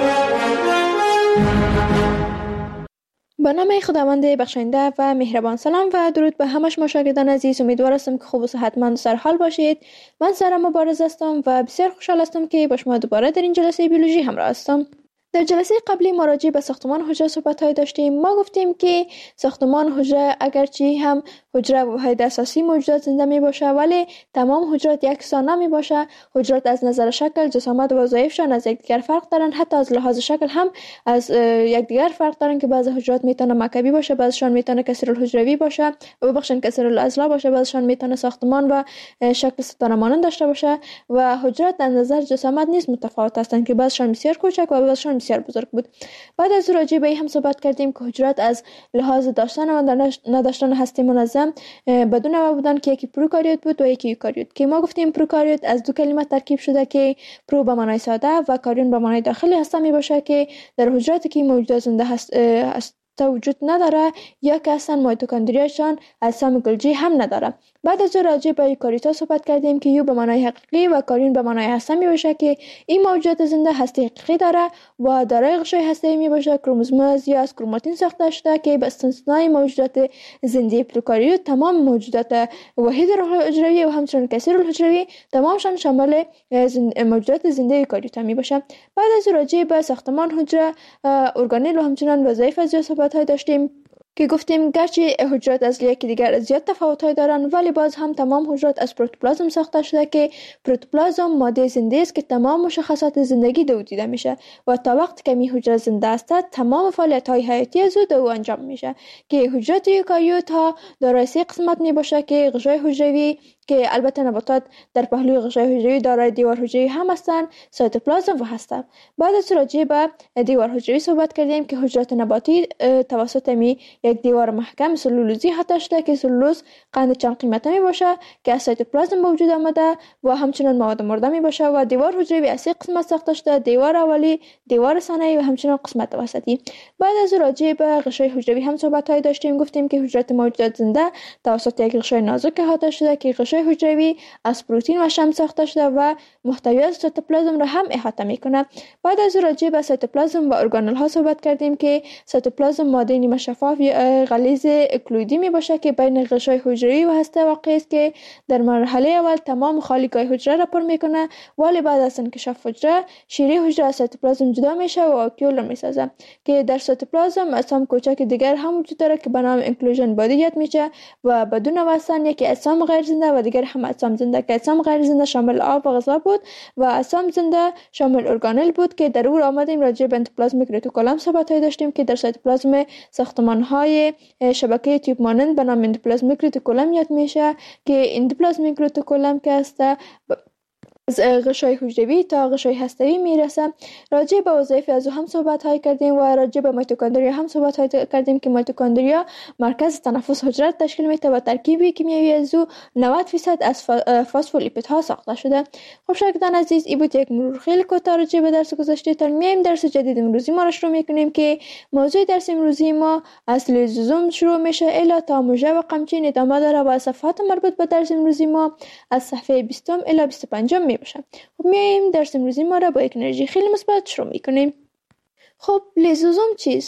با نام خداوند بخشنده و مهربان. سلام و درود به همه شما شاگردان عزیز. امیدوار هستم که خوب و صحتمند و سرحال باشید. من سارا مبارز هستم و بسیار خوشحال هستم که با شما دوباره در این جلسه بیولوژی همراه هستم. در جلسه قبلی ما راجع به ساختمان حجره صحبت‌های داشتیم. ما گفتیم که ساختمان حجره اگرچه هم حجره واحد اساسی موجودات زنده می باشه ولی تمام حجرات یکسان می باشه. حجرات از نظر شکل، جسامت و وظایفشان از یکدیگر فرق دارن. حتی از لحاظ شکل هم از یکدیگر فرق دارن که بعضی حجرات میتونه مکعبی باشه، بعضیشان میتونه کثیرالحجروی باشه و بخشن کثیرالاضلاع باشه، بعضیشان میتونه ساختمان و شکل ستاره مانند داشته باشه و حجرات از نظر جسامت نیز متفاوت هستند که بعضیشان بسیار کوچک و بعضیشان بسیار بزرگ بود. بعد از راجع به این هم صحبت کردیم که حجرات از لحاظ داشتن و نداشتن هسته منظم بدون نوع بودن که یکی پروکاریوت بود و یکی یوکاریوت که ما گفتیم پروکاریوت از دو کلمه ترکیب شده که پرو به معنای ساده و کاریون به معنای داخلی هسته می باشه که در حجراتی که موجودات زنده هست, هست وجود نداره یا که اصلا میتوکندریاشان اجسام گلجی هم نداره. بعد از راجع به یوکاریوتا صحبت کردیم که یو به معنای حقیقی و کاریون به معنای هسته می باشه که این موجودات زنده هسته حقیقی داره و دارای غشای هسته می باشه. کروموزوم یا از کروماتین ساخته شده که به استثنای موجودات زنده پروکاریوت تمام موجودات وحید حجروی و همچنین کثیرالحجروی تمامشان شامل موجودات زنده یوکاریوت می باشه. بعد از راجع به ساختمان حجره، ارگانل و همچنین وظایف از صحبت های داشتیم که گفتیم گرچه حجرات از یکی دیگر زیاد تفاوت‌های دارن ولی باز هم تمام حجرات از پروتوپلازم ساخته شده که پروتوپلازم ماده زنده است که تمام مشخصات زندگی دو دیده میشه و تا وقتی که می حجره زنده است تمام فعالیت‌های حیاتی از او انجام میشه که حجرات یوکاریوت ها دارای سه قسمت می باشه که غشای حجروی که البته نباتات در پهلوی غشای حجروی دارای دیوار حجروی هم هستند، سایتوپلازم و هسته. بعد از راجع به دیوار حجروی صحبت کردیم که حجرات نباتی توسط می یک دیوار محکم سلولوزی حتی شده که سلولوز قند چند قیمته می باشه که از سایتوپلازم به وجود آمده و همچنین مواد مرده می باشه و دیوار حجروی از سه قسمت ساخته شده: دیوار اولی، دیوار ثانوی و همچنین قسمت وسطی. بعد از راجع به غشای حجروی هم صحبت های داشتیم. گفتیم که حجرات موجودات زنده توسط یک غشای نازک احاطه شده که غشای حجروی از پروتئین و شحم ساخته شده و محتویات سایتوپلازم را هم احاطه میکنه. بعد از راجع به سایتوپلازم و ارگانل ها صحبت کردیم که سایتوپلازم ماده نیمه شفاف یا غلیظ اکلویدی می باشه که بین غشای حجروی و هسته واقع است که در مرحله اول تمام خالیگاه حجره را پر میکنه ولی بعد از انکشاف حجره شیره حجره از سایتوپلازم جدا میشه و آکیول را میسازه که در سایتوپلازم اجسام کوچک دیگر هم وجود داره که به نام انکلوژن بادی یاد میشه و بدون واسطه یکی اجسام غیر زنده و دیگر هم اجسام زنده که اجسام غیر زنده شامل آب و غذا بود و اجسام زنده شامل ارگانل بود که در اون آمدیم راجع به اندوپلازمیک رتیکولوم صحبت داشتیم که در سایتوپلازم ساختمان های شبکه تیوب مانند به نام اندوپلازمیک رتیکولوم یاد میشه که اندوپلازمیک رتیکولوم که است از غشای حجروی تا غشای هسته‌ای میرسه. راجع به وظایف از هم صحبت های کردیم و راجع به میتوکندریا هم صحبت های کردیم که میتوکندریا مرکز تنفس حجره تشکیل میده و ترکیبی کیمیایی از او نود درصد از فسفولیپیدها ساخته شده. خب شاگردان عزیز، این بود یک مرور خیلی کوتاه راجع به درس گذشته. تا میایم درس جدید امروزی ما را شروع میکنیم که موضوع درس امروزی ما از لیزوزوم شروع میشه الی تا موژه و قمچین ادامه داره و صفحات مربوط به درس امروزی ما از صفحه بیست الی بیست و پنج می باشه. خب میایم درس امروزی ما را با یک انرژی خیلی مثبت شروع میکنیم. خب لیزوزوم چیست؟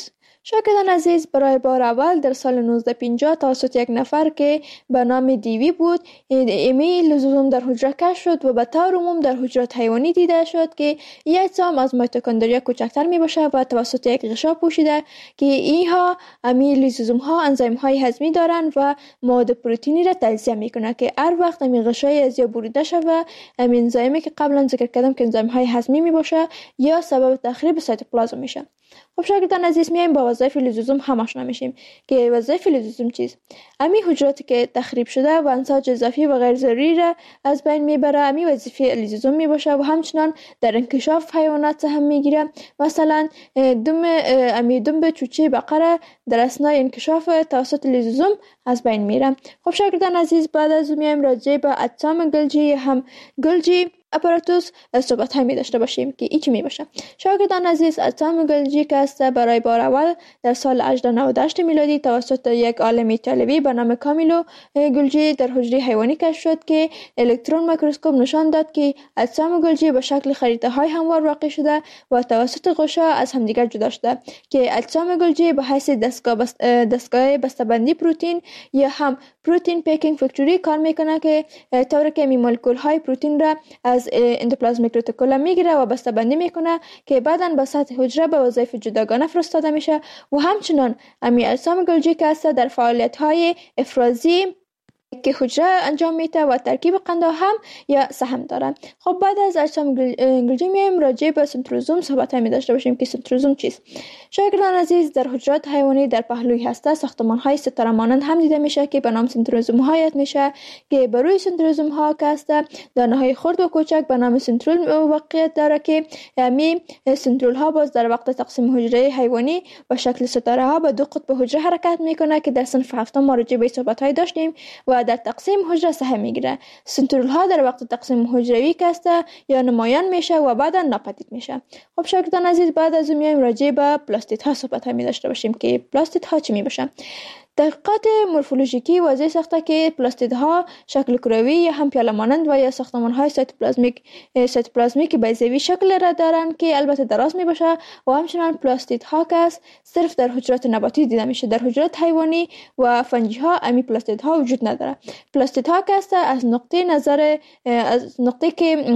شاگردان عزیز، برای بار اول در سال نوزده پنجاه توسط یک نفر که به نام دیوی بود امی لیزوزوم در حجره کشف شد و به طور عموم در حجرات حیوانی دیده شد که یک اجسام از میتوکندریا کوچکتر می باشه و توسط یک غشا پوشیده که اینها امی لیزوزوم ها انزیم های هضمی دارند و مواد پروتئینی را تجزیه میکنه که هر وقت امی غشای از یا بریده شود امی انزیمی که قبلا ذکر کردم که انزیم های هضمی می باشه یا سبب تخریب سایتوپلازم میشه. خب شاگردان عزیز، میایم با وظایف لیزوزوم هم آشنا میشیم که وظایف لیزوزوم چیست. امی حجراتی که تخریب شده و انساج اضافی و غیر ضروری را از بین میبره امی وظیفه لیزوزوم میباشه و همچنان در انکشاف حیوانات سهم میگیره. مثلا دم امی دم چوچه بقره در اثنای انکشاف توسط لیزوزوم از بین میره. خب شاگردان عزیز، بعد از میایم راجع به اجسام گلجی هم گلجی اپاراتوس صحبت همی داشته باشیم که این چی می باشه. شاگردان عزیز، اجسام گلجی که است برای بار اول در سال هجده نود و هشت میلادی توسط یک عالم ایتالیایی به نام کامیلو گلجی در حجره حیوانی کشف شد که الکترون میکروسکوپ نشان داد که اجسام گلجی به شکل خریطه های هموار واقع شده و توسط غشا از همدیگر جدا شده که اجسام گلجی به حیث دستگاه بست... دستگاه بسته‌بندی پروتئین یا هم پروتئین پیکینگ فکتوری کار میکنه که طوری که می مولکول های پروتئین را از اندوپلازمیک رتیکولوم میگیره و بسته‌بندی میکنه که بعداً به سطح حجره به وظایف جداگانه فرستاده میشه و همچنان امی اجسام گلجی که است در فعالیت های افرازی که حجره انجام میده و ترکیب قنده هم یا سهم دارن. خب بعد از اجسام گلجی میایم راجع به سنتروزوم صحبت می داشته باشیم که سنتروزوم چیست. شاگردان عزیز، در حجرات حیوانی در پهلوی هسته ساختمان های ستاره مانند هم دیده میشه که به نام سنتروزوم ها یاد میشه که بر روی سنتروزوم ها که است دانه های خرد و کوچک به نام سنترول واقعیت داره که می سنترول ها باز در وقت تقسیم حجره حیوانی با شکل ستاره ها به دو قطب حجره حرکت میکنه که در صنف هفتم ما راجع به صحبت های داشتیم و در تقسیم حجره سهم میگیره. سنترول ها در وقت تقسیم حجروی کسته یا نمایان میشه و بعدا ناپدید میشه. خب شاگردان عزیز، بعد از اون میایم راجع به پلاستید ها صحبت می داشته باشیم که پلاستید ها چی می باشه. تحقیقات مورفولوژیکی واضح ساخته که پلاستیدها شکل کروی یا هم پیاله مانند و یا ساختمان‌های سایتوپلازمیک سایتوپلازمیک بیضوی شکل را دارند که البته دراز میباشه و همچنین پلاستیدها که صرف در حجرات نباتی دیده میشه. در حجرات حیوانی و فنجی ها امی پلاستیدها وجود نداره. پلاستیدها که از نقطه نظر از نقطه که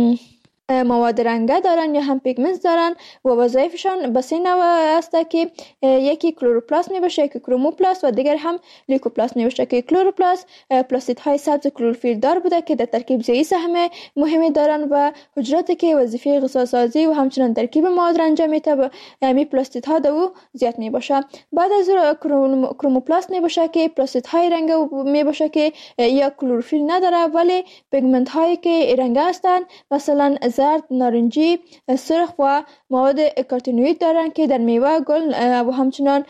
مواد رنگه دارن یا هم پیگمنت دارن و وظایفشان به سه نوع است که یکی کلروپلاست می باشه، یکی کروموپلاست و دیگر هم لیکوپلاست می باشه که کلروپلاست پلاستیدهای سبز کلروفیل دار بوده که در ترکیب ضعی سهم مهمی دارن و حجراتی که وظیفه غذا سازی و همچنین ترکیب مواد را انجام میده به امی پلاستیدها دو زیاد می باشه. بعد از کروموپلاست می باشه که پلاستیدهای رنگه می باشه که یا کلروفیل نداره ولی پیگمنت هایی که رنگه هستند مثلا زرد، نارنجی، سرخ و مواد کارتینوئید دارن که در میوه، گل و همچنان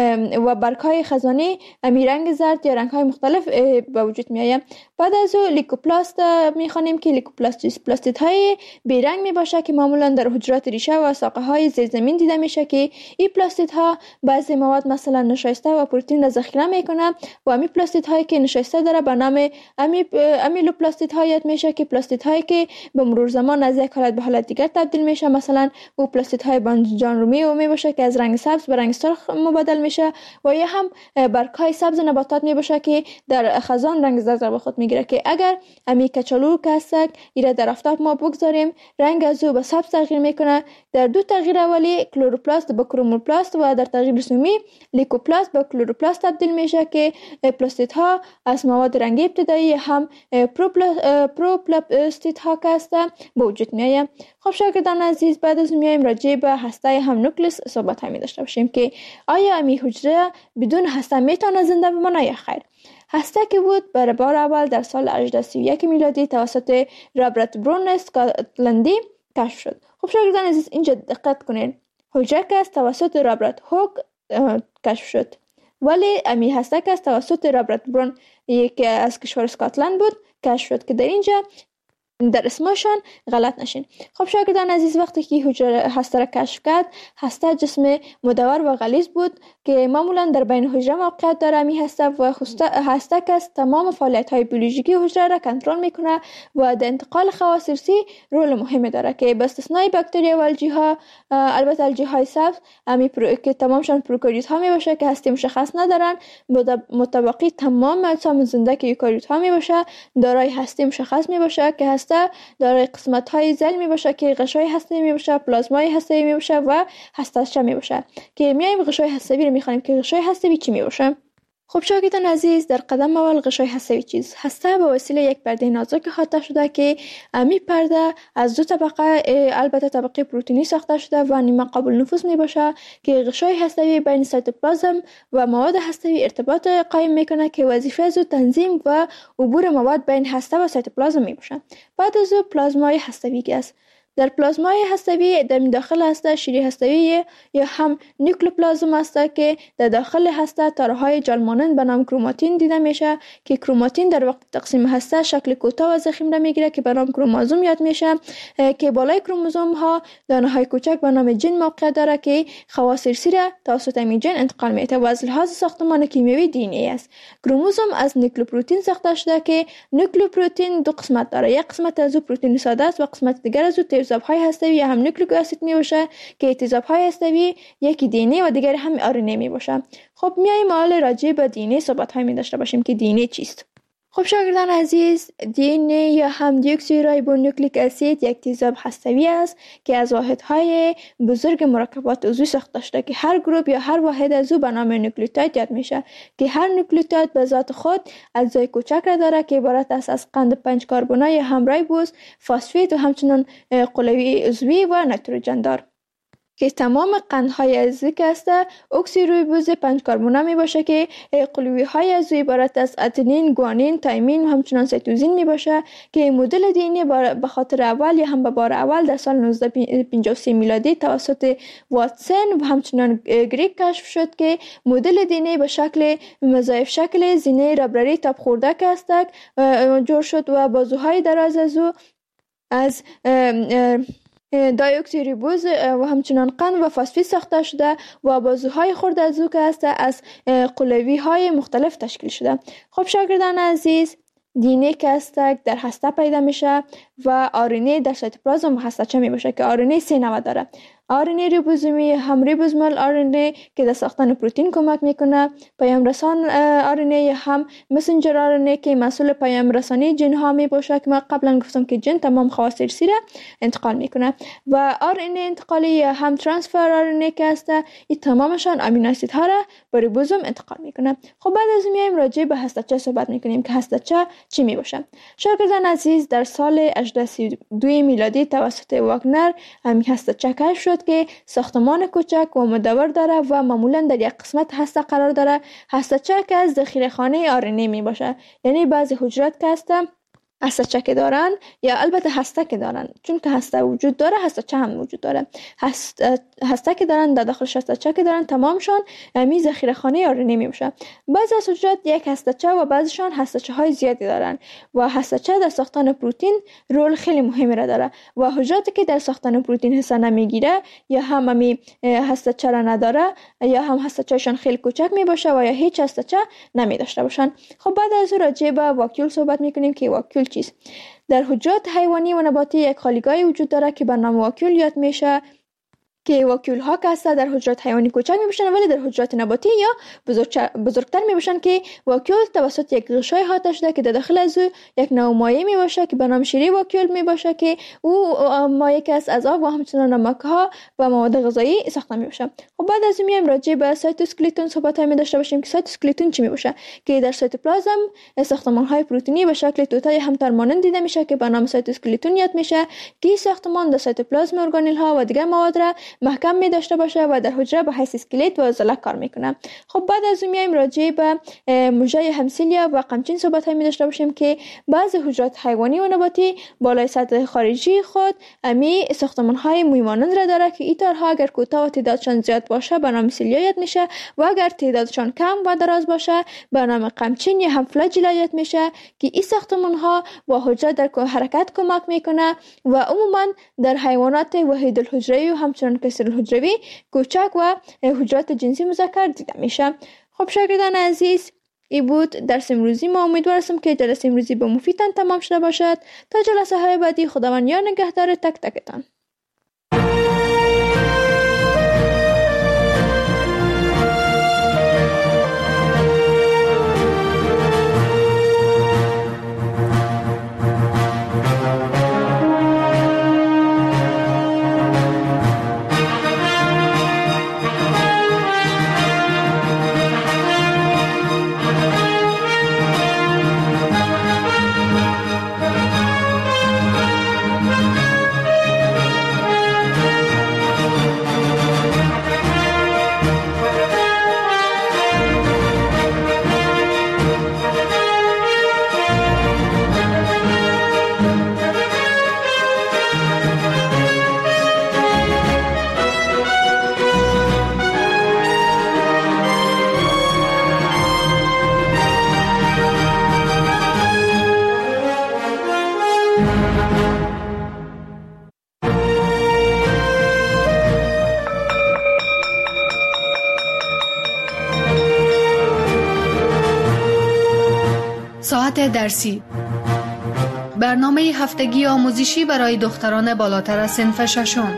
و برگ‌های خزانی امی رنگ زرد یا رنگ‌های مختلف به وجود میآید. بعد از او لیکوپلاست میخوانیم که لیکوپلاست پلاستیدهای بیرنگ می باشه که معمولا در حجرات ریشه و ساقه های زیر زمین دیده میشه که این پلاستیدها بعضی مواد مثلا نشایسته و پروتئین را ذخیره میکنه و امی پلاستیدهایی که نشایسته داره به نام امی امیلوپلاستیدها یاد میشه که پلاستیدهایی که به مرور زمان از یک حالت به حالت دیگر تبدیل میشه. مثلا او پلاستیدهای بانجان رومی و می باشه که از رنگ سبز به رنگ سرخ مبادل میشه و یا هم برگ‌های سبز نباتات می باشه که در خزان رنگ زرد به خود میگیره که اگر امی کچالو کسک ایره در آفتاب ما بگذاریم رنگ از او به سبز تغییر میکنه. در دو تغییر اولی کلروپلاست به کروموپلاست و در تغییر دومی لیکوپلاست به کلروپلاست تبدیل میشه که پلاستیدها از مواد رنگی ابتدایی هم پروپلاستیدها که هست به وجود میآید. خب شاگردان عزیز، بعد از میایم راجع به هسته هم نوکلئوس صحبت می داشته باشیم که آیا امی حجره بدون هسته میتونه زنده بمانه یا خیر. هسته که بود برای بار اول در سال هجده سی و یک میلادی توسط رابرت برون اسکاتلندی کشف شد. خب شاگردان عزیز، اینجا دقت کنین، حجره که از توسط رابرت هوک کشف شد ولی امی هسته که از توسط رابرت برون که از کشور اسکاتلند بود کشف شد که در اینجا در اسمشان غلط نشین. خب شاگردان عزیز، وقتی که حجره هسته را کشف کرد، هسته جسم مدور و غلیظ بود که معمولا در بین حجره موقعیت داره. می هسته و هسته که تمام فعالیت های بیولوژیکی حجره را کنترل میکنه و در انتقال خواص ارثی رول مهمی داره که به استثنای باکتریا و الژی ها، البته الژی های سبز امی پرو... که تمامشان پروکاریوت ها می باشه که هسته مشخص ندارن، متبقی تمام اجسام زنده که یوکاریوت ها می باشه دارای هسته مشخص می باشه که هسته دارای قسمت های ذیل می باشه که غشای هسته می باشه، پلازمای هسته می باشه و هسته‌چه می باشه که میایم غشای هسته‌ای رو میخوانیم که غشای هسته‌ای چی می باشه. خب شاگردان عزیز، در قدم اول غشای هسته‌ای چیز هسته به وسیله یک پرده نازک احاطه شده که امی پرده از دو طبقه، البته طبقه پروتئینی ساخته شده و نیمه قابل نفوذ می باشه که غشای هسته‌ای بین سایتوپلازم و مواد هسته‌ای ارتباط قائم میکنه که وظیفه از تنظیم و عبور مواد بین هسته و سایتوپلازم می باشه. بعد از پلازمای هسته‌ای است. در پلازمای هسته‌ای در داخل هسته شیری هسته‌ای یا هم نیوکلئوپلازم است که در داخل هسته تارهای جال مانند به نام کروماتین دیده میشه که کروماتین در وقت تقسیم هسته شکل کوتاه و ضخیم را میگیره که به نام کروموزوم یاد میشه که بالای کروموزوم ها دانه های کوچک به نام ژن موقعیت داره که خواص ارثی را توسط این ژن انتقال میده و از لحاظ ساختمان کیمیایی دی ان ای است. کروموزوم از نیوکلئوپروتئین ساخته شده که نیوکلئوپروتئین دو قسمت داره، یک قسمت از او پروتئین ساده است و قسمت دیگر از او تیزاب‌های هسته‌ای یا هم نیوکلیک اسید می باشه که تیزاب‌های هسته‌ای یکی دی ان ای و دیگر هم آر ان ای می باشه. خب میایم حالا راجع به دی ان ای صحبت‌های می داشته باشیم که دی ان ای چیست. خب شاگردان عزیز، دی ان ای یا هم دیوکسیرایبونوکلیک اسید یک تیزاب هسته‌ای است که از واحدهای بزرگ مرکبات عضوی ساخته شده که هر گروه یا هر واحد از او به نام نوکلیوتاید یاد میشه که هر نوکلیوتاید به ذات خود اجزای کوچک را داره که عبارت است از قند پنج کربنی یا هم رایبوز، فسفید و همچنین قلوی عضوی و نیتروژن دار که تمام قندهای عضوی که است اکسیرویبوز پنج کربنی می باشه که قلوی های عضوی عبارت از اتنین، گوانین، تایمین و همچنان سیتوزین می باشه که مدل دی ان ای به خاطر اول یا هم به بار اول در سال نوزده پنجاه و سه میلادی توسط واتسون و همچنان گریگ کشف شد که مدل دی ان ای به شکل مضاعف شکل زینه ربرری تاب خورده که است جور شد و بازوهای دراز از او از دایوکسیریبوز و همچنان قند و فسفید ساخته شده و بازوهای خرد از او که است از قلوی های مختلف تشکیل شده. خب شاگردان عزیز، دی ان ای که است در هسته پیدا میشه و آر ان ای در سایتوپلازم و هسته‌چه می باشه که آر ان ای سه نوع داره. آر ان ای ریبوزومی، هم ریبوزومال آر ان ای که در ساختن پروتئین کمک میکنه، پیام رسان آر ان ای هم مسنجر آر ان ای که مسئول پیام رسانی ژن ها می باشه که ما قبلا گفتم که ژن تمام خواص ارثی را انتقال میکنه و آر ان ای انتقالی یا هم ترانسفر آر ان ای که است این تمامشان امینو اسیدها را به ریبوزوم انتقال میکنه. خب بعد از میایم راجع به هسته‌چه صحبت میکنیم که هسته‌چه چی می باشه. شاگردان عزیز، در سال هزار و سی و دو میلادی توسط واگنر همین هسته‌چه کشف شد که ساختمان کوچک و مدور داره و معمولا در یک قسمت هسته قرار داره. هسته‌چه که از ذخیره‌خانه آر ان ای می باشه، یعنی بعضی حجرات که هستن هسته‌چه که دارن یا البته هسته که دارن، چون که هسته وجود داره هسته‌چه هم وجود داره. هسته هسته که دارن در داخل هسته‌چه که دارن تمامشان می ذخیره‌خانه آر ان ای می باشه. بعضی از حجرات یک هسته‌چه و بعضیشان هسته‌چه های زیادی دارن و هسته‌چه در ساختن پروتئین رول خیلی مهمی را داره و حجراتی که در ساختن پروتئین حصه نمیگیره یا هم می هسته‌چه را نداره یا هم هسته‌چه‌شان خیلی کوچک می باشه و یا هیچ هسته‌چه نمی داشته باشن. خب بعد از راجع به واکیول صحبت می‌کنیم که واکیول چیست. در حجرات حیوانی و نباتی یک خالیگاهی وجود داره که به نام واکیول یاد میشه که واکیول ها که هست در حجرات حیوانی کوچک می باشن ولی در حجرات نباتی یا بزرگتر می باشن که واکیول توسط یک غشای احاطه شده که در داخل از او یک نوع مایع می باشه که به نام شیره واکیول می باشه که او مایع که است از آب و همچنان نمک ها و مواد غذایی ساخته می باشه. خب بعد از این میایم راجع به سایتوسکلتون صحبت می داشته باشیم که سایتوسکلتون چی می باشه که در سایتوپلازم ساختمان های پروتئینی به شکل توته همتر مانند دیده میشه که به نام سایتوسکلتون یاد میشه که ساختمان در سایتوپلازم ارگانل ها و دیگر مواد را محکم می داشته باشه و در حجره به حیث اسکلت و عضله کار میکنه. خب بعد از اون میایم راجع به مژه همسیلیا و قمچین صحبت می داشته باشیم که بعضی حجرات حیوانی و نباتی بالای سطح خارجی خود امی ساختمان های موی مانند را داره که این تارها اگر کوتاه و تعدادشان زیاد باشه به نام سیلیایت میشه و اگر تعدادشان کم و دراز باشه به نام قمچین یا هم فلاجیلایت میشه که این ساختمان ها با حجره در حرکت کمک میکنه و عموما در حیوانات وحید الحجروی و همچنان کثیر الحجروی کوچک و حجرات جنسی مذکر دیده میشه. خب شاگردان عزیز، ای بود درس امروزی ما. امیدوار هستم که جلسه امروزی به مفیدتان تمام شده باشد. تا جلسه های بعدی خداوند یار نگهدار تک تکتان. ساعت درسی، برنامه هفتگی آموزشی برای دختران بالاتر از صنف ششم.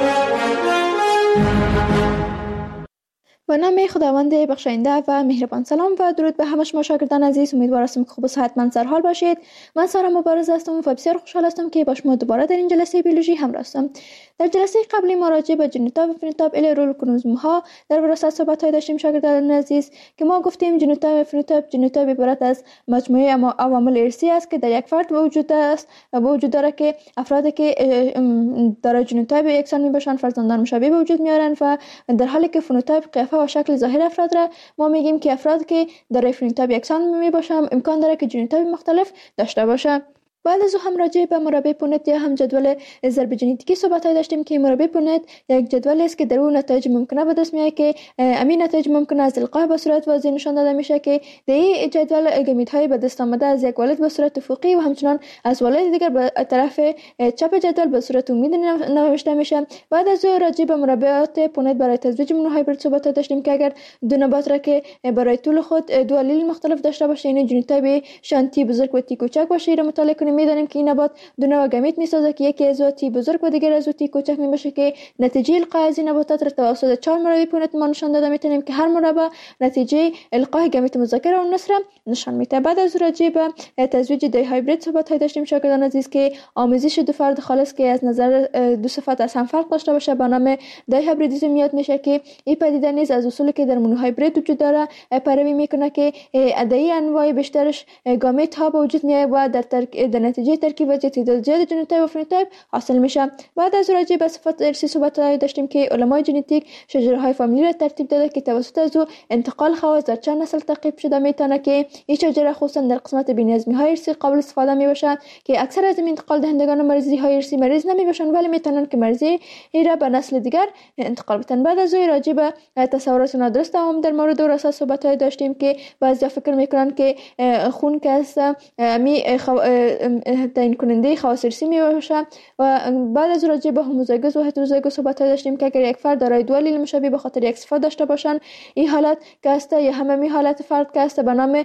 به نام خداوند بخشاینده و مهربان سلام و درود به همه شما شاگردان عزیز. امیدوار هستم که خوب و صحتمند سرحال باشید. من سارا مبارز هستم و بسیار خوشحال هستم که با شما دوباره در این جلسه بیولوژی همراه هستم. در جلسه قبلی ما راجع به ژنوتاپ و فنوتاپ الی رول کروموزوم ها در وراثت صحبت های داشتیم شاگردان عزیز که ما گفتیم ژنوتاپ و فنوتاپ ژنوتاپ عبارت از مجموعه عوامل ارثی است که در یک فرد وجود است و وجود داره که افرادی که دارای ژنوتاپ یکسان میباشند فرزندان مشابه به وجود میارن و در حالی که فنوتاپ قیافه و شکل ظاهر افراد را ما میگیم که افراد که دارای فنوتاپ یکسان میباشند امکان داره که ژنوتاپ مختلف داشته باشه. بعد از هم راجع به مربع پونت یا هم جدول ضرب ژنتیکی صحبت داشتیم که مربع پونت یک جدول است که در اون نتایج ممکنه به دست میاد که امین نتایج ممکنه از القاح به صورت واضح نشان داده میشه که در این جدول گامیت‌های به دست آمده از یک والد به صورت افقی و همچنان از والد دیگر به طرف چپ جدول به صورت عمودی نوشته میشه. بعد از راجع به مربعات پونت برای تزویج مونوهایبرید صحبت داشتیم که اگر دو نبات را که برای طول خود دو الیل مختلف داشته باشه یعنی ژنوتاپ شانتی بزرگ و تی کوچک باشه را مطالعه کنیم میدانیم که این نبات دو نوع گامیت میسازه که یکی از تی بزرگ و دیگر از تی کوچک میباشه که نتیجه القاء از این نباتات را توسط چهار مربع پونت ما نشان داده میتونیم که هر مربع نتیجه القاء گامیت مذکر و مؤنث را نشان میده. بعد از راجع به تزویج دی هایبرید صحبت داشتیم شاگردان عزیز که آمیزش دو فرد خالص که از نظر دو صفت از هم فرق داشته باشه به نام دی هایبریدیسم یاد میشه که این پدیده نیز از اصولی که در مونوهایبرید وجود داره پیروی میکنه که ادعی انواع بیشترش گامیت ها به وجود میاد و در ترک... در نتیجه ترکیب و تعداد زیاد ژنوتاپ و فنوتاپ حاصل میشه. بعد از راجع به صفات ارثی صحبت داشتیم که علمای ژنتیک شجره های فامیلی را ترتیب داده که توسط از او انتقال خواص در چند نسل تعقیب شده میتونه که این شجره خصوصا در قسمت بی‌نظمی های ارثی قابل استفاده میباشه که اکثر از این انتقال دهندگان مریضی های ارثی مریض نمیباشن ولی میتونن که مریضی را به نسل دیگر انتقال بدن. بعد از راجع به تصورات نادرست هم در مورد وراثت صحبت داشتیم که بعضیا فکر میکنن که خون که است می تعیین کننده خواص ارثی میباشه و بعد از راجع به هوموزایگوس و هتروزایگوس صحبت داشتیم که اگر یک فرد دارای دو الیل مشابه به خاطر یک صفت داشته باشن این حالت که است یا همه حالت فرد که است به نام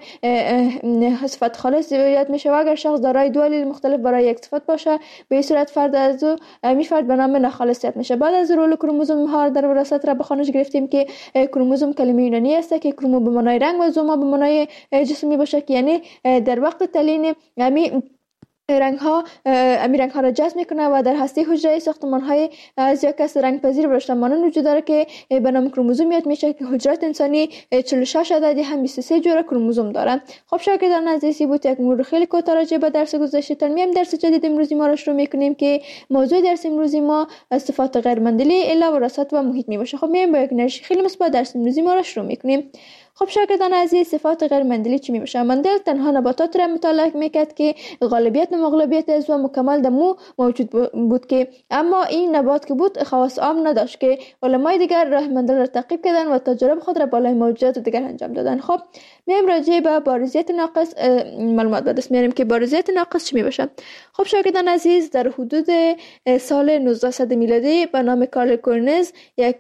صفت خالص یاد میشه و اگر شخص دارای دو الیل مختلف برای یک صفت باشه به این صورت فرد از می فرد به نام ناخالص یاد میشه. بعد از رول کروموزوم ها در وراثت را به خانش گرفتیم که کروموزوم کلمه یونانی است که کرومو به معنای رنگ و زوما به معنای جسم میباشه که یعنی در وقت تعلیم یعنی رنگ ها امی رنگ ها را جذب میکنه و در هسته حجره ساختمان های از یک کس رنگ پذیر برشتمانان وجود داره که به نام کروموزوم یاد میشه که حجرات انسانی چهل و شش عددی هم بیست و سه جور کروموزوم داره. خب شاگردان عزیزی بود یک مرور خیلی کوتاه راجع به درس گذشته. تا میایم درس جدید امروزی ما را شروع میکنیم که موضوع درس امروزی ما صفات غیر مندلی الا وراثت و محیط می باشه. خب میایم با یک انرژی خیلی مثبت درس امروزی ما را شروع میکنیم. خب شاگردان عزیز، صفات غیر مندلی چی می باشه؟ مندل تنها نباتات را مطالعه میکرد که غالبیت و مغلوبیت عضو مکمل در مو موجود بود که اما این نبات که بود خواص عام نداشت که علمای دیگر راه مندل را تعقیب کردن و تجارب خود را بالای موجودات دیگر انجام دادن. خب میایم راجع به بارزیت ناقص معلومات به دست میاریم که بارزیت ناقص چی می باشه. خب شاگردان عزیز، در حدود سال نوزده میلادی به نام کارل کورنز یک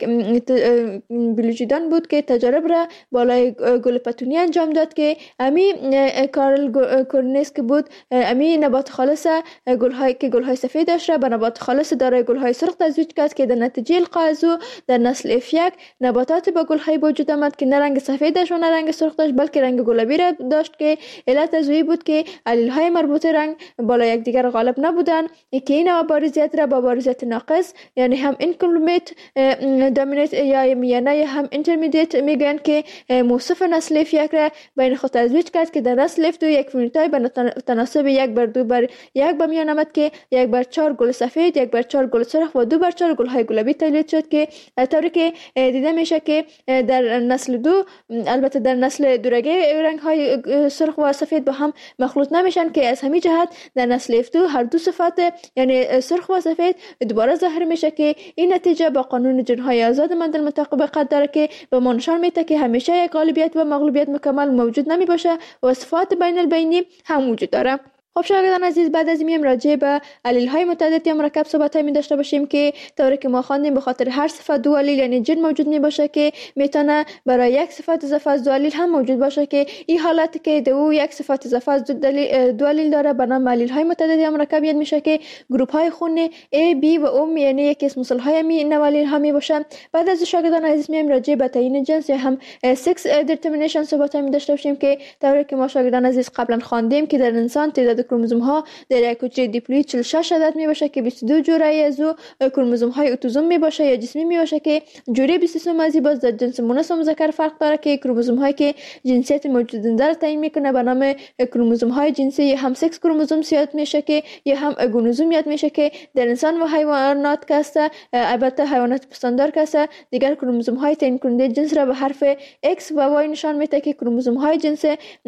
بیولوژیدان بود که تجارب را بالای گل پتونی انجام داد که امی کارل کورنز که بود امی نبات خالص گل‌های که گل‌های سفید داشت را به نبات خالص دارای گل‌های سرخ تزویج کرد که در نتیجه القا از او در نسل اف یک نباتات با گل‌های وجود آمد که نه رنگ سفید داشت و نه رنگ سرخ داشت بلکه رنگ گلابی را داشت که علت از او بود که علیل‌های مربوط رنگ بالا یکدیگر غالب نبودند که این بارزیت را با بارزیت ناقص یعنی هم اینکمپلیت دامینیت یا میانه یا هم اینترمدیت میگن که موصف نسل اف یک را بین خود تزویج کرد که در نسل اف دو یک فنوتایپ به تناسب یک بر دو بر یک به میان آمد که یک بر چهار گل سفید، یک بر چهار گل سرخ و دو بر چهار گل های گلابی تولید شد که طوری که دیده میشه که در نسل دو البته در نسل دورگه رنگ های سرخ و سفید با هم مخلوط نمیشن که از همین جهت در نسل اف دو هر دو صفات یعنی سرخ و سفید دوباره ظاهر میشه که این نتیجه با قانون جنهای آزاد مندل مطابقت داره که به ما نشان میده که همیشه یک غالبیت و مغلوبیت مکمل موجود نمی باشه و صفات بین البینی هم وجود داره. خب شاگردان عزیز، بعد از این راجع به علیل های متعدد یا مرکب صحبت های می داشته باشیم که طوری که ما خواندیم به خاطر هر صفت دو علیل یعنی جن موجود می باشه که میتونه برای یک صفت اضافه از دو علیل هم موجود باشه که این حالت که دو یک صفت اضافه از دو علیل داره به نام علیل های متعدد یا مرکب یاد میشه که گروپ های خون A B و O یعنی یک اسم مثال های می نوالیل ها می باشه. بعد از شاگردان عزیز میایم راجع به تعیین جنس یا هم سکس دیترمینیشن صحبت های می داشته باشیم که طوری که ما شاگردان عزیز قبلا خواندیم که در انسان تعداد کروموزوم ها در یک حجره دیپلوید چهل و شش عدد می باشه که بیست و دو جوره از او کروموزوم های اتوزوم می باشه یا جسمی می باشه که جوره بیست و سه مازی باز در جنس مؤنث و مذکر فرق داره که کروموزوم هایی که جنسیت موجودنده را تعیین میکنه به نام کروموزوم های جنسی یا هم سکس کروموزوم یاد میشه که یا هم گونوزوم یاد میشه که در انسان و حیوانات که است البته حیوانات پستاندار که است دیگر کروموزوم های تعیین کننده جنس را به حرف X و Y نشان میده که کروموزوم های جنس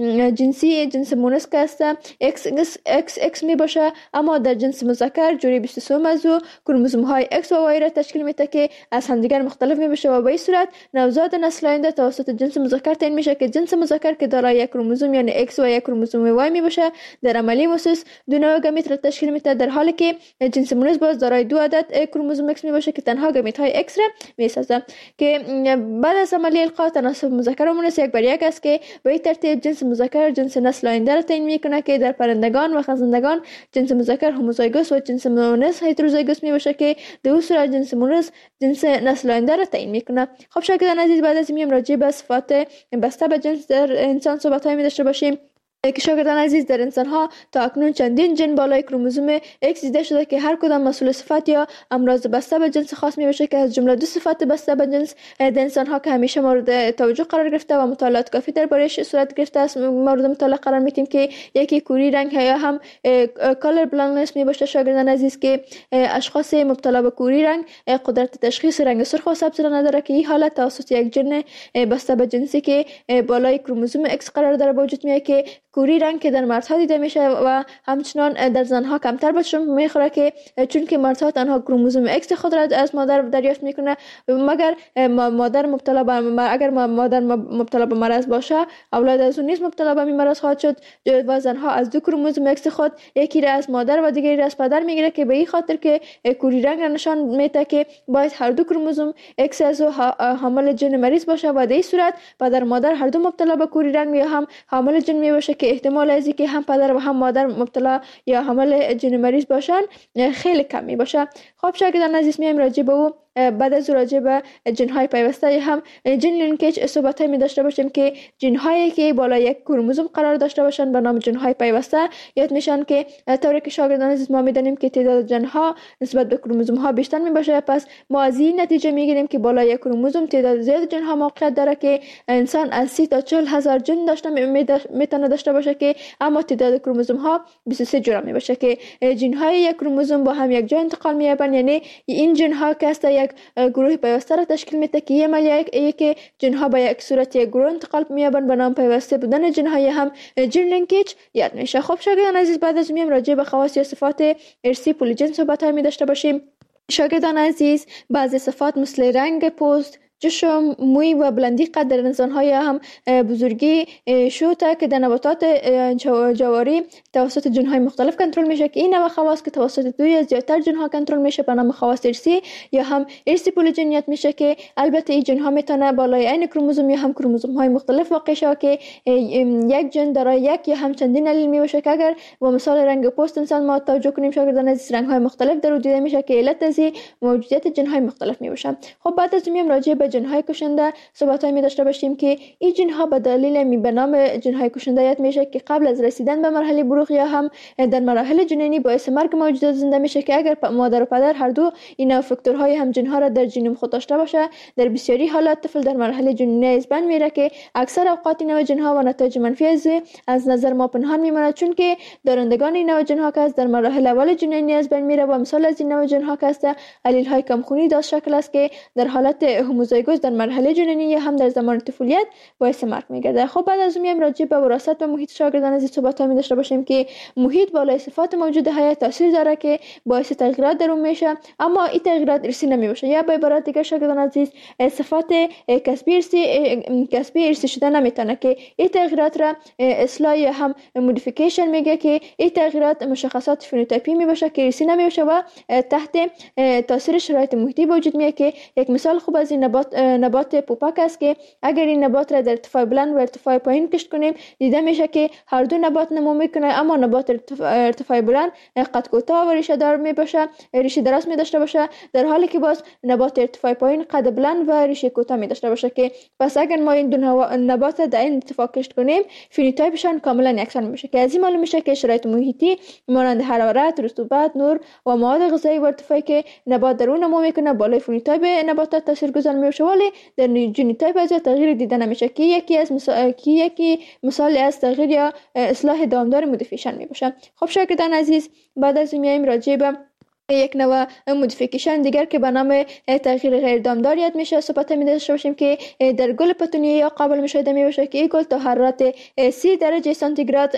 جنسی جنس مؤنث که است X X X می باشه اما در جنس مذکر جوری بیست و سه موضوع کروموزوم های X و Y را تشکیل میده که از همدیگر مختلف می باشه و به این صورت نوزاد نسل آینده توسط جنس مذکر تعیین میشه که جنس مذکر که دارای یک کروموزوم یعنی X و یک کروموزوم Y می باشه در عملی اساس دو نوع گمیت را تشکیل میده در حالی که جنس مؤنث باز دارای دو عدد کروموزوم X می باشه که تنها گمیت های X را میسازه که بعد از عملی القا تناسب مذکر و مؤنث یک بر یک است که به این ترتیب جنس مذکر جنس نسل آینده را تعیین میکنه که در پرندگان و خزندگان جنس مذکر هوموزایگوس و جنس مؤنث هتروزایگوس می باشه که در اون صورت جنس مؤنث جنس نسل آینده را تعیین میکنه. خب شاگردان عزیز، بعد از این راجع به صفات بسته به جنس در انسان صحبت های می داشته باشیم که شاگردان عزیز در انسان ها تا اکنون چندین جن بالای کروموزوم X دیده شده که هر کدام مسئول صفت یا امراض بسته به جنس خاص می باشه که از جمله دو صفت بسته به جنس در انسان ها که همیشه مورد توجه قرار گرفته و مطالعات کافی درباره‌اش صورت گرفته است مورد مطالعه قرار میدیم که یکی کوری رنگ یا هم کالر بلایندنس می باشه شاگردان عزیز که اشخاص مبتلا به کوری رنگ قدرت تشخیص رنگ سرخ و سبز را نداره که این حالت توسط یک جن بسته به جنسی که بالای کروموزوم X قرار داره به وجود میاد که کوری رنگ که در مردها دیده میشه و همچنان در زنها کمتر به شمار میخوره که چون که مردها تنها کروموزوم X خود را از مادر دریافت میکنه مگر مادر مبتلا به اگر مادر مبتلا به مرض باشه اولاد از اون نیز مبتلا به مرض خواهد شد و زنها از دو کروموزوم X خود یکی را از مادر و دیگری را از پدر میگیره که به این خاطر که کوری رنگ نشان میده که باید هر دو کروموزوم X از حامل جن مریض باشه و در این صورت پدر مادر هر دو مبتلا به کوری رنگ یا هم حامل جن می باشه که احتمال از اینکه هم پدر و هم مادر مبتلا یا حامل جن مریض باشن خیلی کم می باشه. خب شاگردان عزیز میایم راجع به او بعد از راجع به ژن‌های پیوسته یا هم ژن لینکیج صحبت می داشته باشیم که ژن‌هایی که بالای یک کروموزوم قرار داشته باشند به نام ژن‌های پیوسته یاد میشن که طوری که شاگردان عزیز ما میدانیم که تعداد ژن‌ها نسبت به کروموزوم ها بیشتر می باشه. پس ما از این نتیجه میگیریم که بالای یک کروموزوم تعداد زیاد ژن‌ها موقعیت داره که انسان از سی تا چهل هزار ژن داشته میتونه داشته باشه که اما تعداد کروموزوم ها بیست و سه جرم می باشه که ژن های یک کروموزوم با هم یک جا انتقال می‌یابند. یعنی این ژن ها که است یک گروه پیوسته را تشکیل میده که یک یک ژن ها به یک صورت یک گروه انتقال می‌یابند به نام پیوسته بودن ژن های هم ژن لینکیج یاد میشه. خب شاگردان عزیز بعد از میم راجع به خواص یا صفات ارثی پولیجن صحبت می داشته باشیم. شاگردان عزیز بعضی صفات مثل رنگ پوست، چشم، موی و بلندی قد در انسان‌های هم بزرگی شوته که در نباتات جواری توسط ژن‌های مختلف کنترل میشه که این نوع خواص که توسط دو یا زیادتر ژن‌ها کنترل میشه به نام خواص ارثی یا هم ارثی پولیجنیت میشه که البته این ژن‌ها میتونه بالای عین کروموزوم یا هم کروموزوم‌های مختلف واقع شه که یک ژن دارای یک یا هم چندین الیل میباشه که اگر با مثال رنگ پوست انسان ما توجه کنیم شاگردان از رنگ‌های مختلف در دیده میشه که علت از موجودیت ژن‌های مختلف میباشه. خب بعد از میم راجع به ژن‌های کشنده صحبت‌هایی می داشته باشیم که این ژن‌ها به دلیل می به نام ژن‌های کشنده یاد میشه که قبل از رسیدن به مرحله بلوغ یا هم در مراحل جنینی باعث مرگ موجودات زنده میشه که اگر مادر و پدر هر دو این فاکتورهای هم ژن‌ها را در ژنوم خود داشته باشه در بسیاری حالات طفل در مرحله جنینی از بین میره که اکثر اوقات این نوع ژن‌ها و نتایج منفی از از نظر ما پنهان میمونه چون که دارندگان این نوع ژن‌ها که در مراحل اول جنینی از بین میره و مثال از این نوع ژن‌ها که است الیل‌های کمخونی داشت شکل است که در حالت هوموزایگوس در مرحله جنینی یا هم در زمان طفولیت باعث مرگ میگرده. خب بعد از اون راجع به وراثت و محیط شاگردان از صحبت ها می داشته باشیم که محیط بالای صفات موجود حیات تاثیر داره که باعث تغییرات در اون میشه اما این تغییرات ارثی نمی باشه یا به عبارت دیگه شاگردان عزیز صفات کسبی ارثی کسبی ارثی شده نمیتونه که این تغییرات را اصلاح یا هم مودیفیکیشن میگه که این تغییرات مشخصات فنوتیپی می باشه که ارثی نمی باشه و تحت تاثیر شرایط محیطی وجود میاد که یک مثال خوب از این نبات نبات پوپک است که اگر این نبات را در ارتفاع بلند و ارتفاع پایین کشت کنیم دیده میشه که هر دو نبات نمو میکنه اما نبات ارتفاع بلند قد کوتاه و ریشه دار می باشه ریشه دراز می داشته باشه در حالی که باز نبات ارتفاع پایین قد بلند و ریشه کوتاه می داشته باشه که پس اگر ما این دو نبات در این ارتفاع کشت کنیم فنوتیپشان کاملا یکسان میشه که از این معلوم میشه که شرایط محیطی مانند حرارت، رطوبت، نور و مواد غذایی و ارتفاعی که نبات در اون نمو میکنه بالای فنوتیپ نباتات تاثیرگذار میشه ولی در ژنوتیپ از تغییر دیده نمیشه که یکی از مثال که یکی مثال از تغییر یا اصلاح دامدار مودیفیکیشن می باشه. خب شاگردان عزیز بعد از این میایم راجع به یک نوع مودیفیکیشن دیگر که به نام تغییر غیر دامدار یاد میشه صحبت می داشته باشیم که در گل پتونیه یا قابل مشاهده می باشه که این گل تا حرارت سی درجه سانتیگراد